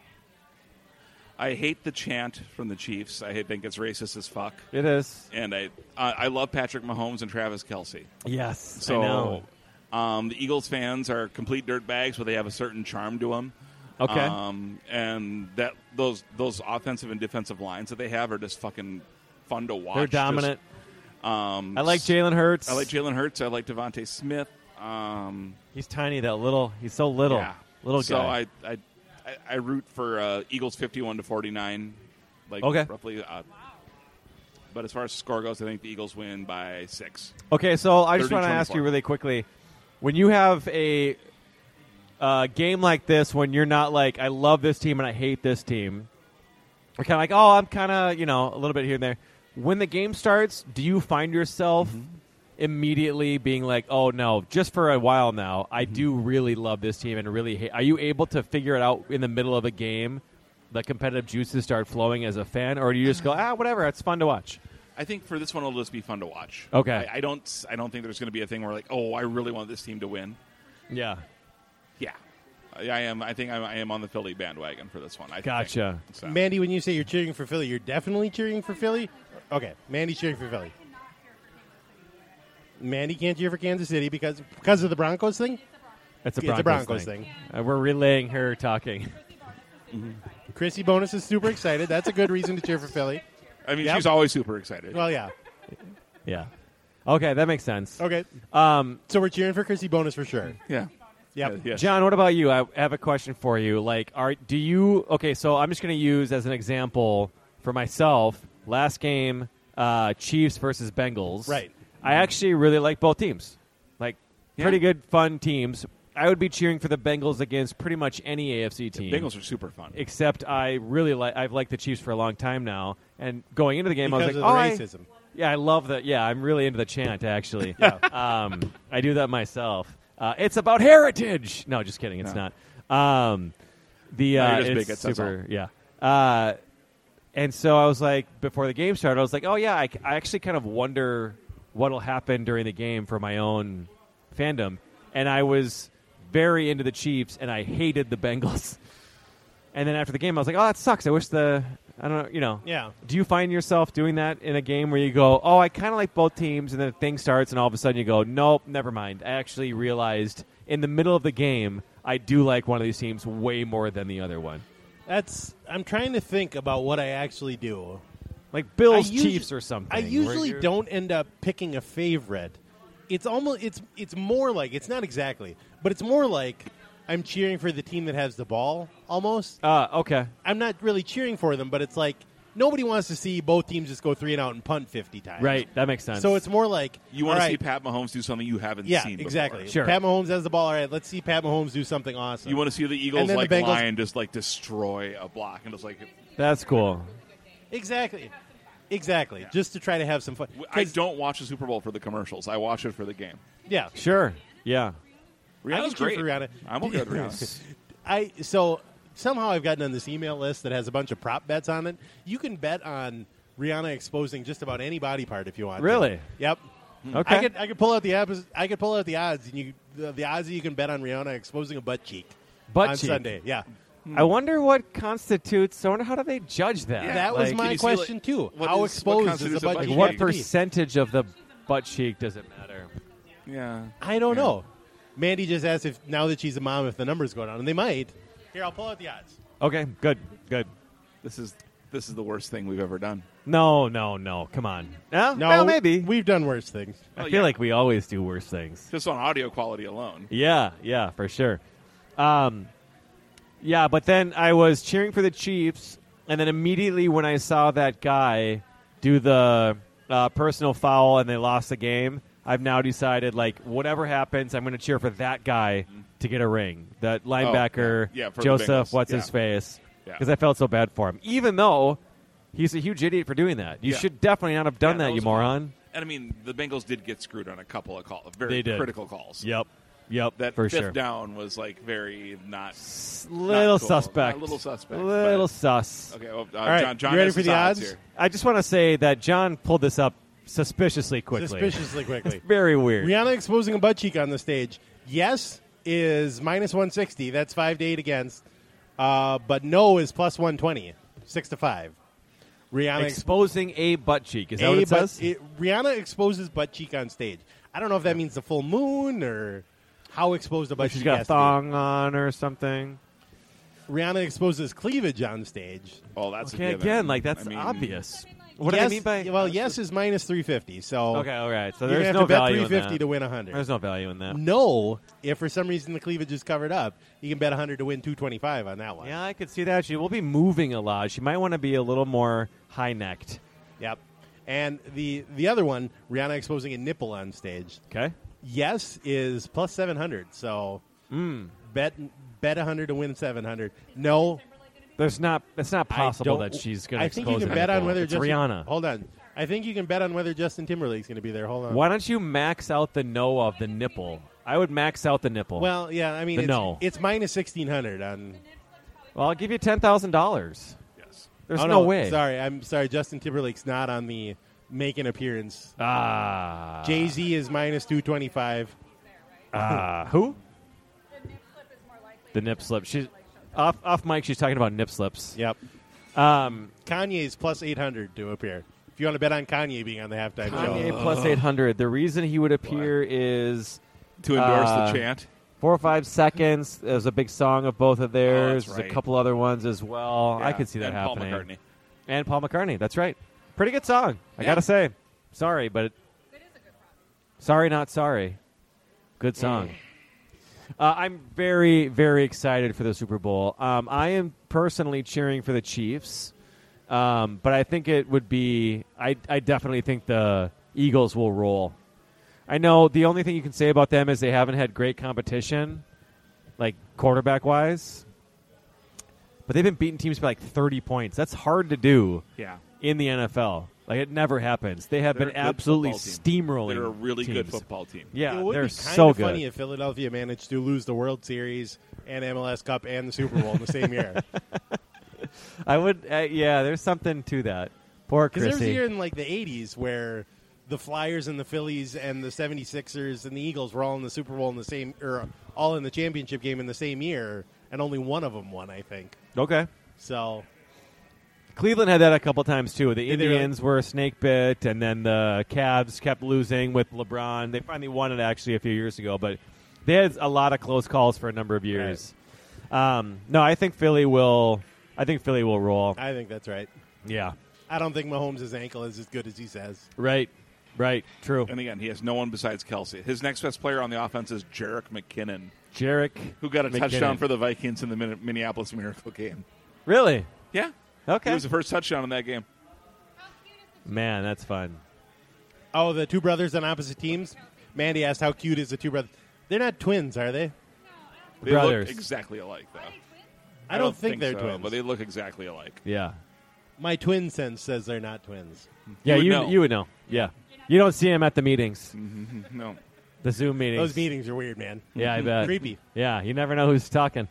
I hate the chant from the Chiefs. I think it's racist as fuck. It is. And I uh, I love Patrick Mahomes and Travis Kelce. Yes. So I know. Um, the Eagles fans are complete dirtbags, but they have a certain charm to them. Okay. Um, and that those those offensive and defensive lines that they have are just fucking fun to watch. They're dominant. Just, um, I like Jalen Hurts. I like Jalen Hurts. I like Devontae Smith. Um, He's tiny, that little. He's so little. yeah. Little so guy. I, I I I root for uh, Eagles fifty-one to forty-nine. Like Okay. roughly. Uh, but as far as score goes, I think the Eagles win by six. Okay, so I just thirty want to ask twenty-four. you really quickly. When you have a uh, game like this, when you're not like, I love this team and I hate this team, you're kind of like, oh, I'm kind of, you know, a little bit here and there. When the game starts, do you find yourself Mm-hmm. immediately being like, oh, no, just for a while now, I Mm-hmm. do really love this team and really hate. Are you able to figure it out in the middle of a game? The competitive juices start flowing as a fan, or do you just go, ah, whatever, it's fun to watch? I think for this one it'll just be fun to watch. Okay. I, I don't. I don't think there's going to be a thing where like, oh, I really want this team to win. Yeah. Yeah, I, I am. I think I, I am on the Philly bandwagon for this one. I Gotcha. Think. So. Mandy, when you say you're cheering for Philly, you're definitely cheering for Philly? Okay, Mandy's cheering for Philly. Mandy can't cheer for Kansas City because because of the Broncos thing? It's a It's Broncos, a Broncos thing. thing. Uh, we're relaying her talking. Chrissy Bonus is super excited. That's a good reason to cheer for Philly. I mean, Yep. she's always super excited. Well, yeah. Yeah. Okay, that makes sense. Okay. Um, So we're cheering for Chrissy Bonus for sure. yeah. Yep. Yeah, yes. John, what about you? I have a question for you. Like, are do you? Okay, so I'm just going to use as an example for myself. Last game, uh, Chiefs versus Bengals. Right. I actually really like both teams. Like, Yeah. pretty good, fun teams. I would be cheering for the Bengals against pretty much any A F C team. Bengals are super fun. Except I really like. I've liked the Chiefs for a long time now, and going into the game, Because I was of like, the "Oh, I- racism. yeah, I love that. Yeah, I'm really into the chant. Actually, yeah, um, I do that myself. Uh, it's about heritage. No, just kidding. It's No. not. Um, the No, uh, you're just it's bigots, that's super. Yeah. Uh, and so I was like, before the game started, I was like, oh yeah, I, I actually kind of wonder what'll happen during the game for my own fandom, and I was very into the Chiefs, and I hated the Bengals. And then after the game, I was like, oh, that sucks. I wish the I don't know, you know. Yeah. Do you find yourself doing that in a game where you go, oh, I kind of like both teams, and then the thing starts, and all of a sudden you go, nope, never mind. I actually realized in the middle of the game, I do like one of these teams way more than the other one. That's. I'm trying to think about what I actually do. Like Bills, I usu- Chiefs, or something. I where usually you're- don't end up picking a favorite. It's almost. It's. It's more like. It's not exactly, but it's more like I'm cheering for the team that has the ball, almost. Uh, okay. I'm not really cheering for them, but it's like nobody wants to see both teams just go three and out and punt fifty times. Right, that makes sense. So it's more like You want to all see right, Pat Mahomes do something you haven't yeah, seen before. exactly. Sure. Pat Mahomes has the ball. All right, let's see Pat Mahomes do something awesome. You want to see the Eagles then the like Bengals- line just like destroy a block and just like That's cool. exactly, exactly. Just to try to have some fun. I 'Cause- don't watch the Super Bowl for the commercials. I watch it for the game. Yeah, Sure. Yeah. I Rihanna's can cheer great. for Rihanna. I'm okay with Rihanna. I so somehow I've gotten on this email list that has a bunch of prop bets on it. You can bet on Rihanna exposing just about any body part if you want. to. Really? Yep. Okay. I could I could pull out the abs- I could pull out the odds and you the, the odds that you can bet on Rihanna exposing a butt cheek Butt on cheek. Sunday. Yeah. I wonder what constitutes. I wonder how do they judge that? Yeah, That was Like, my can you see, like, question too. what How is- what exposed is constitutes the a butt butt cheek? cheek? what have to be? percentage of the butt cheek does it matter? Yeah. I don't know. Mandy just asked if now that she's a mom if the numbers go down, and they might. Here, I'll pull out the odds. Okay, good, good. This is this is the worst thing we've ever done. No, no, no. Come on. No, No, well, maybe. we've done worse things. I Oh, feel yeah. like we always do worse things. Just on audio quality alone. Yeah, yeah, for sure. Um, yeah, but then I was cheering for the Chiefs, and then immediately when I saw that guy do the uh, personal foul and they lost the game, I've now decided, like, whatever happens, I'm going to cheer for that guy to get a ring. That linebacker, yeah. Yeah, for the Joseph, Bengals. what's Yeah. his face, Yeah. because I felt so bad for him. Even though he's a huge idiot for doing that. You Yeah. should definitely not have done Yeah, that, you was moron. fun. And I mean, the Bengals did get screwed on a couple of calls, very They did. critical calls. Yep, yep, That for fifth sure. down was like very not Little cool. suspect. A little suspect, Little but- sus. okay. Well, uh, All right, John, John you ready has for his the odds? here. I just want to say that John pulled this up suspiciously quickly. Suspiciously quickly. Very weird. Rihanna exposing a butt cheek on the stage. Yes is minus one sixty. That's five to eight against. Uh, but no is plus one twenty. Six to five. Rihanna ex- Exposing a butt cheek. Is that a what it butt- says? it- Rihanna exposes butt cheek on stage. I don't know if that means the full moon or how exposed a butt Like she's cheek got a has to be. thong on or something. Rihanna exposes cleavage on stage. Oh, that's Okay, a given. again, like that's I mean, obvious. What yes, do they mean by? Well, yes is minus three fifty. So Okay, all right. So you're there's gonna have no to bet value three in fifty that. to win one hundred. There's no value in that. No, if for some reason the cleavage is covered up, you can bet one hundred to win two twenty-five on that one. Yeah, I could see that. She will be moving a lot. She might want to be a little more high necked. Yep. And the the other one, Rihanna exposing a nipple on stage. Okay. Yes is plus seven hundred. So Mm. bet bet one hundred to win seven hundred. No, There's not. It's not I possible don't- that she's going to I think expose you can a bet on nipple. whether it's Justin, Rihanna. Hold on. I think you can bet on whether Justin Timberlake's going to be there. Hold on. Why don't you max out the no of the nipple? I would max out the nipple. Well, yeah, I mean, The it's, no. it's minus sixteen hundred on. well, I'll give you ten thousand dollars. Yes. There's oh, no, way. Sorry, I'm sorry. Justin Timberlake's not on the make an appearance. Ah. Jay Z is minus two twenty five. Ah. Who? The nip slip. She's off. Off mic. She's talking about nip slips. Yep. Um. Kanye's plus eight hundred to appear. If you want to bet on Kanye being on the halftime Kanye show, plus eight hundred. The reason he would appear is To endorse Uh, the chant. four or five seconds. There's a big song of both of theirs. that's There's right. a couple other ones as well. I Yeah, could see that and happening. Paul McCartney. And Paul McCartney. That's right. Pretty good song. I Yeah. gotta say. Sorry, but sorry, not sorry. Good song. Uh, I'm very, very excited for the Super Bowl. Um, I am personally cheering for the Chiefs, um, but I think it would be. I, I definitely think the Eagles will roll. I know the only thing you can say about them is they haven't had great competition, like quarterback wise. But they've been beating teams by like thirty points. That's hard to do Yeah. in the N F L. Like it never happens. They have They're been a good absolutely football team. steamrolling. They're a really good teams. football team. Yeah, it would they're be kind so of good. funny if Philadelphia managed to lose the World Series and M L S Cup and the Super Bowl in the same year. I would. Uh, yeah, there's something to that. Poor Because there was a Chrissy. year in like the eighties where the Flyers and the Phillies and the seventy-sixers and the Eagles were all in the Super Bowl in the same, or all in the championship game in the same year, and only one of them won, I think. Okay. So Cleveland had that a couple times too. The Did they really? Indians were snake bit, and then the Cavs kept losing with LeBron. They finally won it actually a few years ago, but they had a lot of close calls for a number of years. Um, no, I think Philly will. I think Philly will roll. I think that's right. Yeah. I don't think Mahomes' ankle is as good as he says. Right. Right, true. And again, he has no one besides Kelsey. His next best player on the offense is Jerick McKinnon, Jarek, who got a McKinnon. touchdown for the Vikings in the Min- Minneapolis Miracle game. Really? Yeah. Okay. It was the first touchdown in that game. Man, that's fun. Oh, the two brothers on opposite teams? Mandy asked how cute is the two brothers. They're not twins, are they? They Brothers. look exactly alike, though. I don't think they're so, twins. but they look exactly alike. Yeah. My twin sense says they're not twins. Yeah, would you know. you would know. Yeah. You don't see him at the meetings, No. the Zoom meetings. Those meetings are weird, man. Yeah, I bet. Creepy. Yeah, you never know who's talking.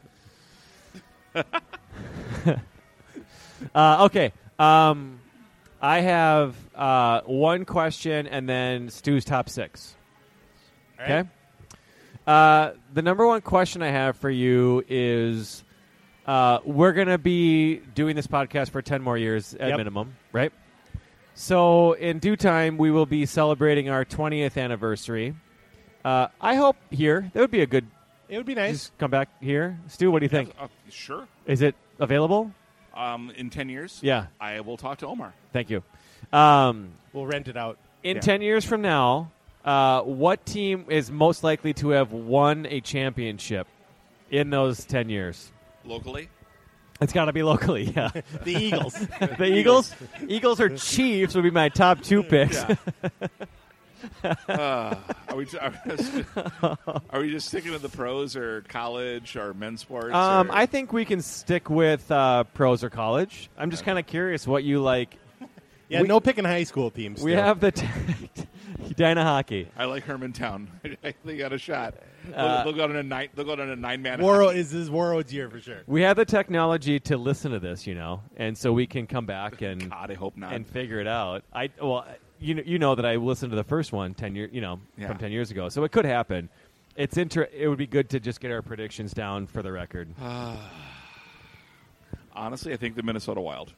uh, okay. Um, I have uh, one question and then Stu's top six. All right. Okay. Uh, the number one question I have for you is uh, we're going to be doing this podcast for ten more years at Yep. minimum, right? So in due time, we will be celebrating our twentieth anniversary. Uh, I hope here. That would be a good. It would be nice. Just come back here. Stu, what do you think? Uh, sure. Is it available? Um, in ten years, Yeah. I will talk to Omar. Thank you. Um, We'll rent it out. in Yeah. ten years from now, uh, what team is most likely to have won a championship in those ten years? Locally? It's got to be locally, yeah. The Eagles. The Eagles? Eagles or Chiefs would be my top two picks. Yeah. uh, are, we, are, we just, are we just sticking to the pros or college or men's sports? Um, or? I think we can stick with uh, pros or college. I'm just kind of curious what you like. Yeah, We- no picking high school teams. We still. have the t- Dyna Hockey. I like Hermantown. They got a shot. They'll, Uh, they'll go on a nine. They'll go on a nine-man. Warroad hockey. is this Warroad's year for sure. We have the technology to listen to this, you know, and so we can come back and God, I hope not. and figure it out. I well, you know, you know that I listened to the first one ten years, you know, Yeah. from ten years ago, so it could happen. It's inter- It would be good to just get our predictions down for the record. Honestly, I think the Minnesota Wild.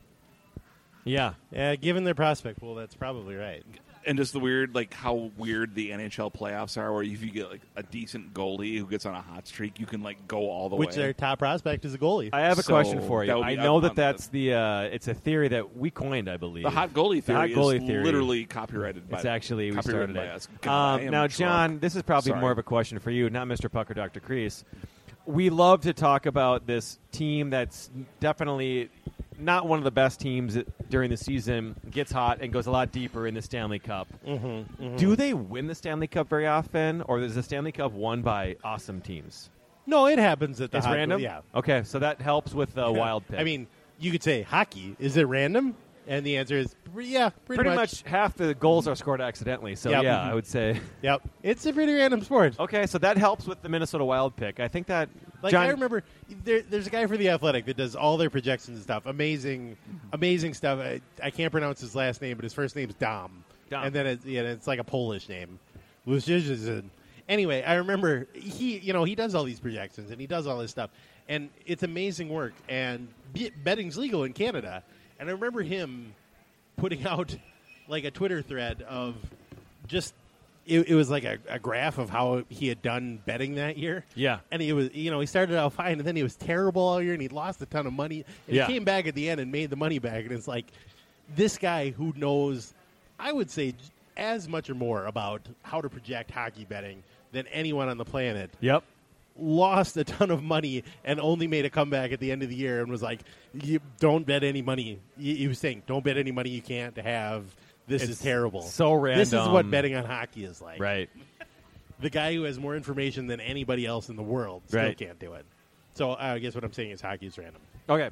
Yeah, Yeah, given their prospect pool, that's probably right. And just the weird, like how weird the N H L playoffs are, where if you get like a decent goalie who gets on a hot streak, you can like go all the Which way. their top prospect is a goalie. I have a So, question for you. that would I be know up that on that's the- the. Uh, it's a theory that we coined, I believe. The hot goalie The hot theory goalie is theory. literally copyrighted by It's actually we copyrighted started by it. us. God, I Um, am now, drunk. John, this is probably Sorry. more of a question for you, not Mister Puck or Doctor Kreese. We love to talk about this team that's definitely not one of the best teams during the season, gets hot and goes a lot deeper in the Stanley Cup. Mm-hmm, mm-hmm. Do they win the Stanley Cup very often, or is the Stanley Cup won by awesome teams? No, it happens at the It's hot- random? Yeah. Okay, so that helps with the wild pick. I mean, you could say hockey. Is it random? And the answer is yeah, pretty, pretty much. half the goals are scored accidentally, so Yep. yeah, I would say. Yep. It's a pretty random sport. Okay, so that helps with the Minnesota Wild pick. I think that Like John, I remember, there, there's a guy for the Athletic that does all their projections and stuff. Amazing, amazing stuff. I, I can't pronounce his last name, but his first name's Dom, Dom. and then it's, yeah, it's like a Polish name. Luciszyn. Anyway, I remember he, you know, he does all these projections and he does all this stuff, and it's amazing work. And be- betting's legal in Canada, and I remember him putting out like a Twitter thread of just. It, it was like a, a graph of how he had done betting that year. Yeah. And he was, you know, he started out fine, and then he was terrible all year, and he lost a ton of money. And Yeah. he came back at the end and made the money back. And it's like this guy who knows, I would say, j- as much or more about how to project hockey betting than anyone on the planet. Yep. Lost a ton of money and only made a comeback at the end of the year and was like, you don't bet any money. He he was saying, don't bet any money you can't have. This It's is terrible. so This is what random. betting on hockey is like. Right. The guy who has more information than anybody else in the world still Right. can't do it. So uh, I guess what I'm saying is hockey is random. Okay.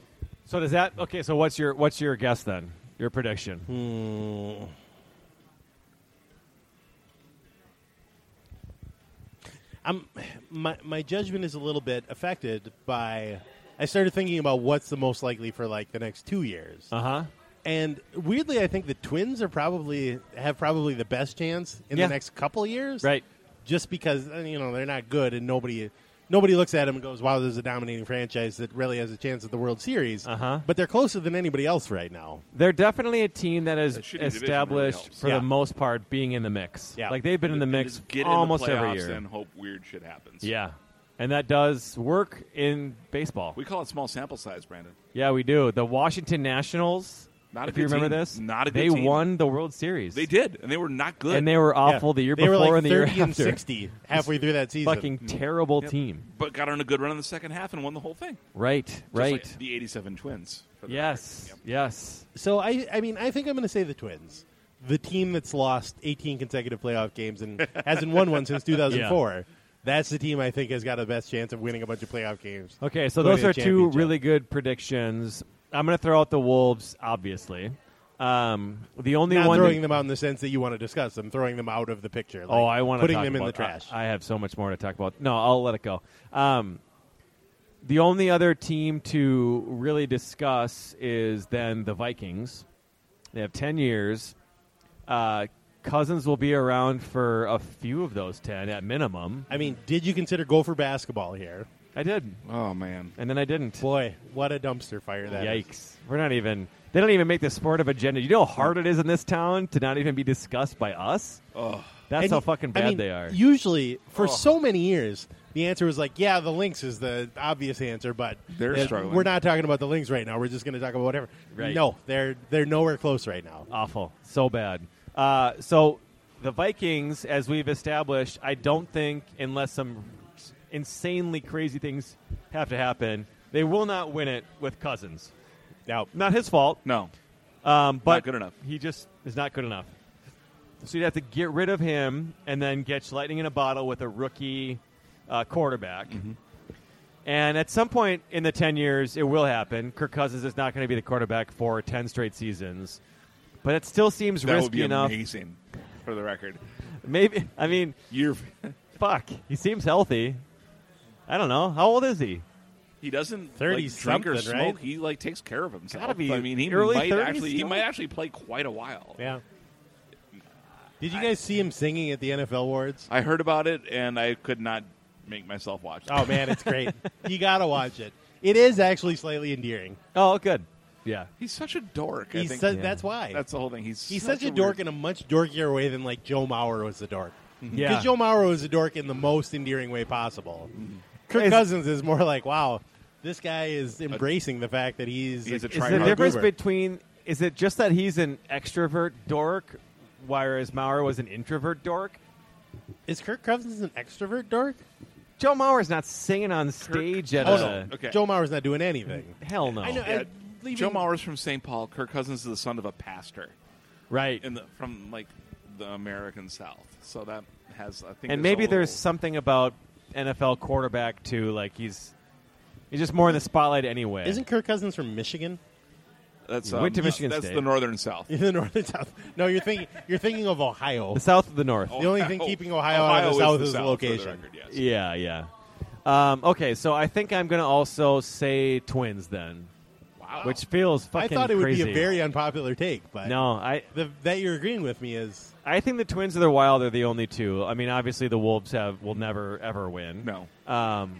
So does that okay, so what's your what's your guess then? Your prediction? Hmm. I'm my my judgment is a little bit affected by I started thinking about what's the most likely for like the next two years. Uh-huh. And weirdly I think the Twins are probably have probably the best chance in Yeah. the next couple years. Right. Just because uh, you know they're not good and nobody nobody looks at them and goes, "Wow, this is a dominating franchise that really has a chance at the World Series." Uh-huh. But they're closer than anybody else right now. They're definitely a team that is That shitty division really established helps. for Yeah. the most part being in the mix. Yeah. Like they've been in the And mix just get almost in the every playoffs year. and hope weird shit happens. Yeah. And that does work in baseball. We call it small sample size, Brandon. Yeah, we do. The Washington Nationals Not a if good you remember team. this, Not a good they team. won the World Series. They did, and they were not good. and they were awful Yeah. the year they before were like and the year thirty and after. sixty halfway through that season. Fucking terrible Yep. team. But got on a good run in the second half and won the whole thing. Right, Just right. like the eighty-seven Twins. for the Yes, record. Yep. yes. So I, I mean, I think I'm going to say the Twins, the team that's lost eighteen consecutive playoff games and hasn't won one since two thousand four. That's the team I think has got the best chance of winning a bunch of playoff games. Okay, so Winning those the are two championship. really good predictions. I'm going to throw out the Wolves, obviously. Um, the only Not one throwing that, them out in the sense that you want to discuss them, throwing them out of the picture. Like oh, I want to putting talk them in about, the trash. I, I have so much more to talk about. No, I'll let it go. Um, the only other team to really discuss is then the Vikings. They have ten years. Uh, Cousins will be around for a few of those ten at minimum. I mean, did you consider Gopher basketball here? I did, Oh, man. and then I didn't. Boy, what a dumpster fire that is. Yikes. We're not even, they don't even make the sport of agenda. You know how hard it is in this town to not even be discussed by us? Oh, That's And how you- fucking I bad mean, they are. Usually, for so many years, the answer was like, yeah, the Lynx is the obvious answer, but They're uh, struggling. we're not talking about the Lynx right now. We're just going to talk about whatever. Right. No, they're they're nowhere close right now. Awful. So bad. Uh, so the Vikings, as we've established, I don't think, unless some insanely crazy things have to happen, they will not win it with Cousins. Now, Not his fault, no. um, but good enough. he just is not good enough. So you'd have to get rid of him and then get lightning in a bottle with a rookie uh, quarterback. Mm-hmm. And at some point in the ten years, it will happen. Kirk Cousins is not going to be the quarterback for ten straight seasons. But it still seems That risky would be enough. amazing, for the record. Maybe, I mean, You're, fuck. He seems healthy. I don't know. How old is he? he doesn't thirty like, drink or something, smoke. right? He like takes care of himself. Gotta be I mean, he early might thirties actually he still? might actually play quite a while. yeah. Did you guys see him singing at the N F L awards? I heard about it and I could not make myself watch it. Oh man, it's great. You got to watch it. It is actually slightly endearing. Oh, good. Yeah. He's such a dork. I He's think su- Yeah. That's why. that's the whole thing. He's He's such, such a dork weird- in a much dorkier way than like Joe Mauer was a dork. Because Yeah. Joe Mauer was a dork in the most endearing way possible. Kirk Is- Cousins is more like, wow, this guy is embracing the fact that he's. He's a Is try the hard difference goober. between, is it just that he's an extrovert dork, whereas Maurer was an introvert dork? Is Kirk Cousins an extrovert dork? Joe Mauer's not singing on stage at Oh a... no, Okay. Joe Mauer's not doing anything. Hell no. I know. Yeah, I, leaving- Joe Mauer's from Saint Paul. Kirk Cousins is the son of a pastor Right. in the from like the American South. So that has I think And there's maybe a there's little- something about N F L quarterback, too. Like, he's he's just more in the spotlight anyway. Isn't Kirk Cousins from Michigan? that's He went to um, Michigan that's State. the northern South. In the north and south. No, you're thinking you're thinking of Ohio. the south of the north? The only thing Ohio- keeping Ohio out of the south is the for location. record, yes. Yeah, yeah. Um, okay, so I think I'm going to also say Twins then. Wow. Which feels I fucking thought it would crazy. be a very unpopular take, but No, I the, that you're agreeing with me is I think the Twins are the Wild are the only two. I mean, obviously the Wolves have will never ever win. No. Um.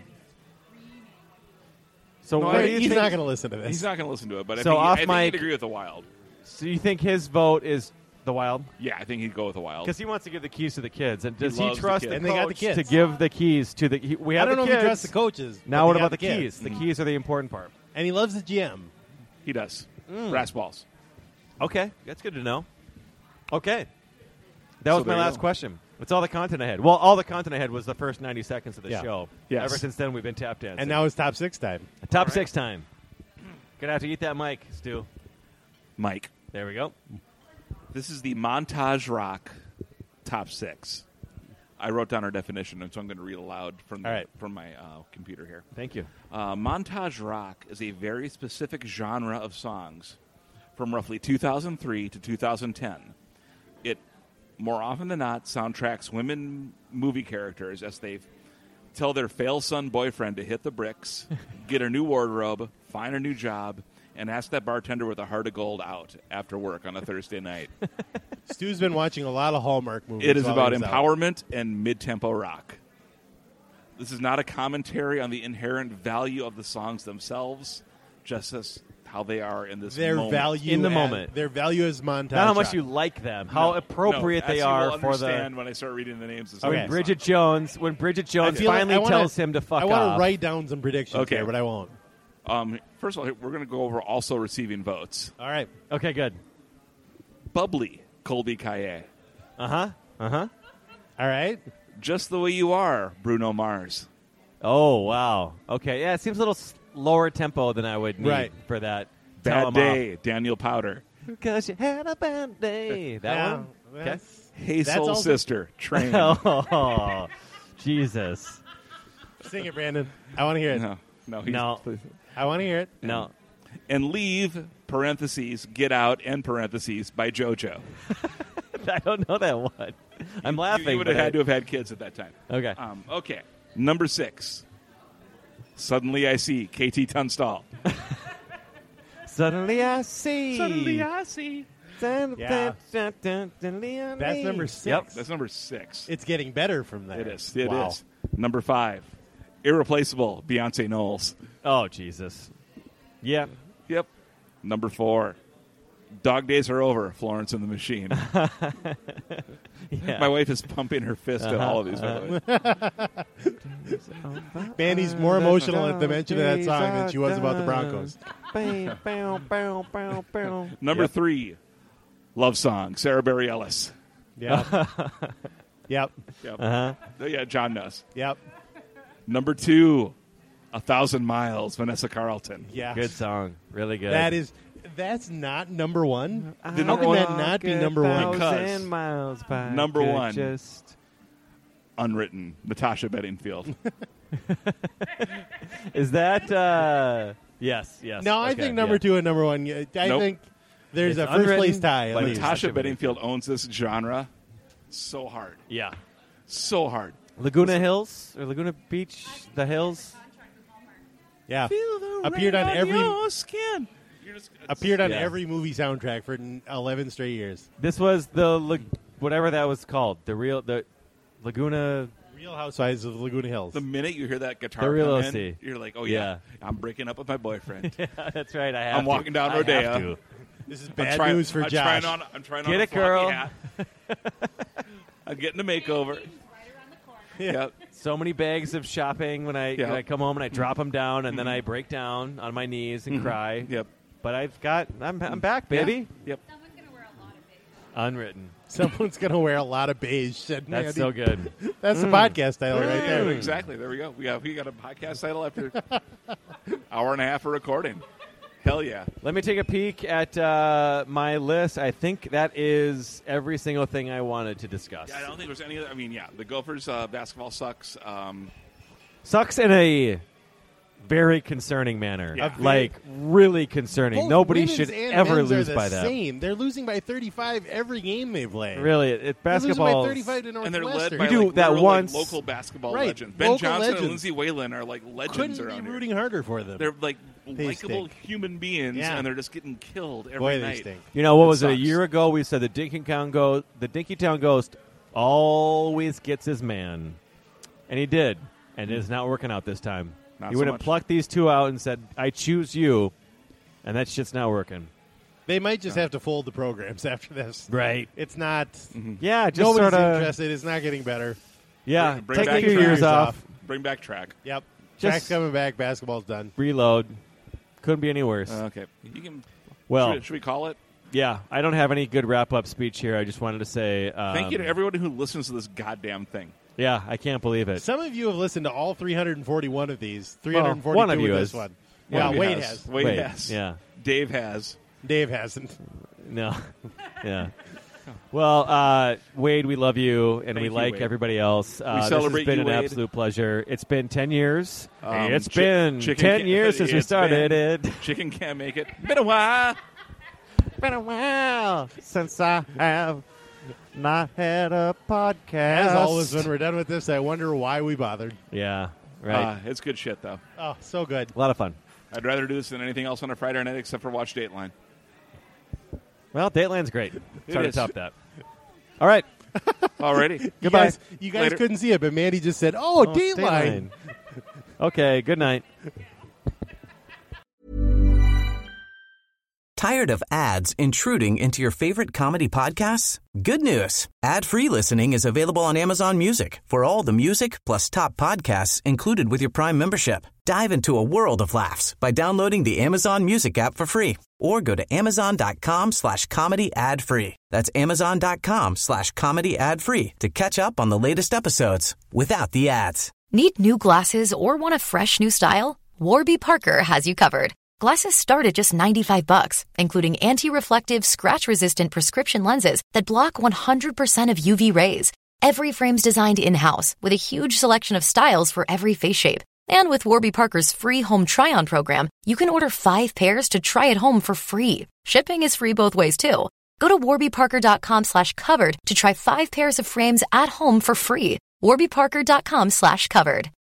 So No, what I- do you he's think? not going to listen to this. He's not going to listen to it, but I So think, he- off I think mic- he'd agree with the Wild. So you think his vote is the Wild? Yeah, I think he'd go with the Wild. Because he wants to give the keys to the kids, and does he, loves the trust kids. the And they got the coach kids. to give the keys to the? He, we have I don't the know kids. if he trusts the coaches. but Now what they got about the, keys? kids. The keys are the important part. And he loves the G M. He does. Mm. Brass balls. Okay, that's good to know. Okay, that So was my there you last go. question. It's all the content I had. Well, all the content I had was the first ninety seconds of the Yeah. show. Yes. Ever since then, we've been tap dancing. And now it's top six time. top six time. Gonna have to eat that mic, Stu. Mike. There we go. This is the Montage Rock top six. I wrote down our definition, and so I'm going to read aloud from the, All right. from my uh, computer here. Thank you. Uh, montage rock is a very specific genre of songs from roughly two thousand three to two thousand ten. It, more often than not, soundtracks women movie characters as they tell their fail-son boyfriend to hit the bricks, get a new wardrobe, find a new job, and ask that bartender with a heart of gold out after work on a Thursday night. Stu's been watching a lot of Hallmark movies. It is while about he was out. empowerment and mid-tempo rock. This is not a commentary on the inherent value of the songs themselves, just as how they are in this Their moment. value In the as- moment. Their value is montage. Not how much rock. you like them, how No, appropriate no, they as you are will for the. understand when I start reading the names. Of Okay. some When of the Bridget songs. Jones, when Bridget I Jones feel like finally I wanna- tells him to fuck I want off. to write down some predictions Okay. here, but I won't. Um, first of all, we're going to go over also receiving votes. All right. Okay, good. Bubbly, Colby Kaye. Uh-huh. Uh-huh. All right. Just the Way You Are, Bruno Mars. Oh, wow. Okay, yeah, it seems a little s- lower tempo than I would need Right. for that. Tell Bad 'em Day, Daniel Powder. Because you had a bad day. That Yeah, one? Okay. that's- Hey That's Soul also- Sister, Train. Oh, Jesus. Sing it, Brandon. I want to hear it. No, no, he's, No. I want to hear it. No. And Leave, parentheses, Get Out, end parentheses, by JoJo. I don't know that one. I'm laughing. You, you would have but had I- to have had kids at that time. Okay. Um, okay. Number six. Suddenly I See, K T Tunstall. Suddenly I see. I see. Yeah. That's That's number six. Yep. That's number six. It's getting better from there. It is. It is. wow. Number five. Irreplaceable, Beyonce Knowles. Oh, Jesus. Yeah. Yep. Number four. Dog Days Are Over, Florence and the Machine. Yeah. My wife is pumping her fist at all of these, by the way. Mandy's more emotional at the mention of that song than she was about the Broncos. Number Yep. three. Love Song, Sarah Bareilles Ellis. Yep. yep. Yep. Uh-huh. Oh, yeah, John knows. Yep. Number two. A Thousand Miles, Vanessa Carlton. Yeah. Good song. Really good. That is. That's not number one. The How number can one- that not be number one? Because- Thousand miles by Number could one. Just Unwritten, Natasha Bedingfield. is that? Uh, yes. Yes. No, I Okay, think number yeah. two and number one. I Nope. think there's It's a first place unwritten, tie. At but least. Natasha Natasha Bedingfield owns this genre so hard. Yeah. So hard. Laguna Hills or Laguna Beach, the hills. Yeah. Feel the Appeared rain on every- your skin. You're just- it's- Appeared on Yeah. every movie soundtrack for eleven straight years. This was the Lag- whatever that was called. The real the Laguna. Real Housewives of Laguna Hills. The minute you hear that guitar The real come O in, C. you're like, oh, yeah, Yeah. I'm breaking up with my boyfriend. Yeah, that's right. I have. I'm to. walking down I have Rodeo. to. This is I'm bad trying- news for I'm Josh. Trying on, I'm trying on Get a it, girl. floppy hat. I'm getting a makeover. Yep. So many bags of shopping when I Yeah. when I come home and I drop them down and then I break down on my knees and cry. Yep. But I've got I'm I'm back, baby. Yep. Unwritten. Someone's going to wear a lot of beige. Said That's Mandy. so good. That's the podcast title right Yeah, there. exactly. There we go. We got we got a podcast title after hour and a half of recording. Hell yeah. Let me take a peek at uh, my list. I think that is every single thing I wanted to discuss. Yeah, I don't think there's any other. I mean, yeah, the Gophers uh, basketball sucks. Um, Sucks in a very concerning manner. Yeah. Like really concerning. Both Nobody women's should and ever men's are lose the by that. same. They're losing by thirty-five every game they play. Really, it, They're losing basketball. by thirty-five to and they're led Northwestern. by You do like, that literal, once. like, local basketball Right. legends. Ben Local Johnson legends. and Lindsey Whalen are like legends Couldn't around be here. rooting harder for them. They're like They likable stink. human beings, Yeah. and they're just getting killed every Boy, night. they stink. You know what It was it? A sucks. year ago, we said the Dinkytown Ghost, the Dinkytown Ghost, always gets his man, and he did, and it is not working out this time. Not he so would have much. plucked these two out and said, "I choose you," and that shit's not working. They might just have to fold the programs after this. Right? It's not. Yeah, just Nobody's sort of. interested. It's not getting better. Yeah, Bring- bring take back a few your years years off, off. Bring back track. Yep. Just- Track's coming back. Basketball's done. reload. Couldn't be any worse. Uh, okay, you can. well, should, we, should we call it? yeah, I don't have any good wrap-up speech here. I just wanted to say um, Thank you to everyone who listens to this goddamn thing. Yeah, I can't believe it. Some of you have listened to all three hundred forty-one of these. three Well, hundred forty-two one of you with this has. one. One Yeah, of you Wade has. has. Wade Wait, has. yeah. Dave has. Dave hasn't. No. yeah. Well, uh, Wade, we love you, and Thank we you, like Wade. everybody else. Uh, this celebrate has been you, an Wade. absolute pleasure. It's been ten years. Um, it's chi- been chicken ten can't- years since we it's started been- it. Chicken can't make it. Been a while. Been a while since I have not had a podcast. As always, when we're done with this, I wonder why we bothered. Yeah, right. Uh, it's good shit, though. Oh, so good. a lot of fun. I'd rather do this than anything else on a Friday night except for watch Dateline. Well, Dateline's great. It's hard is. to top that. All right. Already. You Goodbye. guys, you guys Later. couldn't see it, but Mandy just said, "Oh, Oh, Dateline." Okay, good night. Tired of ads intruding into your favorite comedy podcasts? Good news. Ad-free listening is available on Amazon Music for all the music plus top podcasts included with your Prime membership. Dive into a world of laughs by downloading the Amazon Music app for free or go to amazon.com slash comedy ad free. That's amazon.com slash comedy ad free to catch up on the latest episodes without the ads. Need new glasses or want a fresh new style? Warby Parker has you covered. Glasses start at just ninety-five bucks, including anti-reflective, scratch-resistant prescription lenses that block one hundred percent of U V rays. Every frame's designed in-house with a huge selection of styles for every face shape. And with Warby Parker's free home try-on program, you can order five pairs to try at home for free. Shipping is free both ways, too. Go to warbyparker.com slash covered to try five pairs of frames at home for free. warbyparker.com slash covered.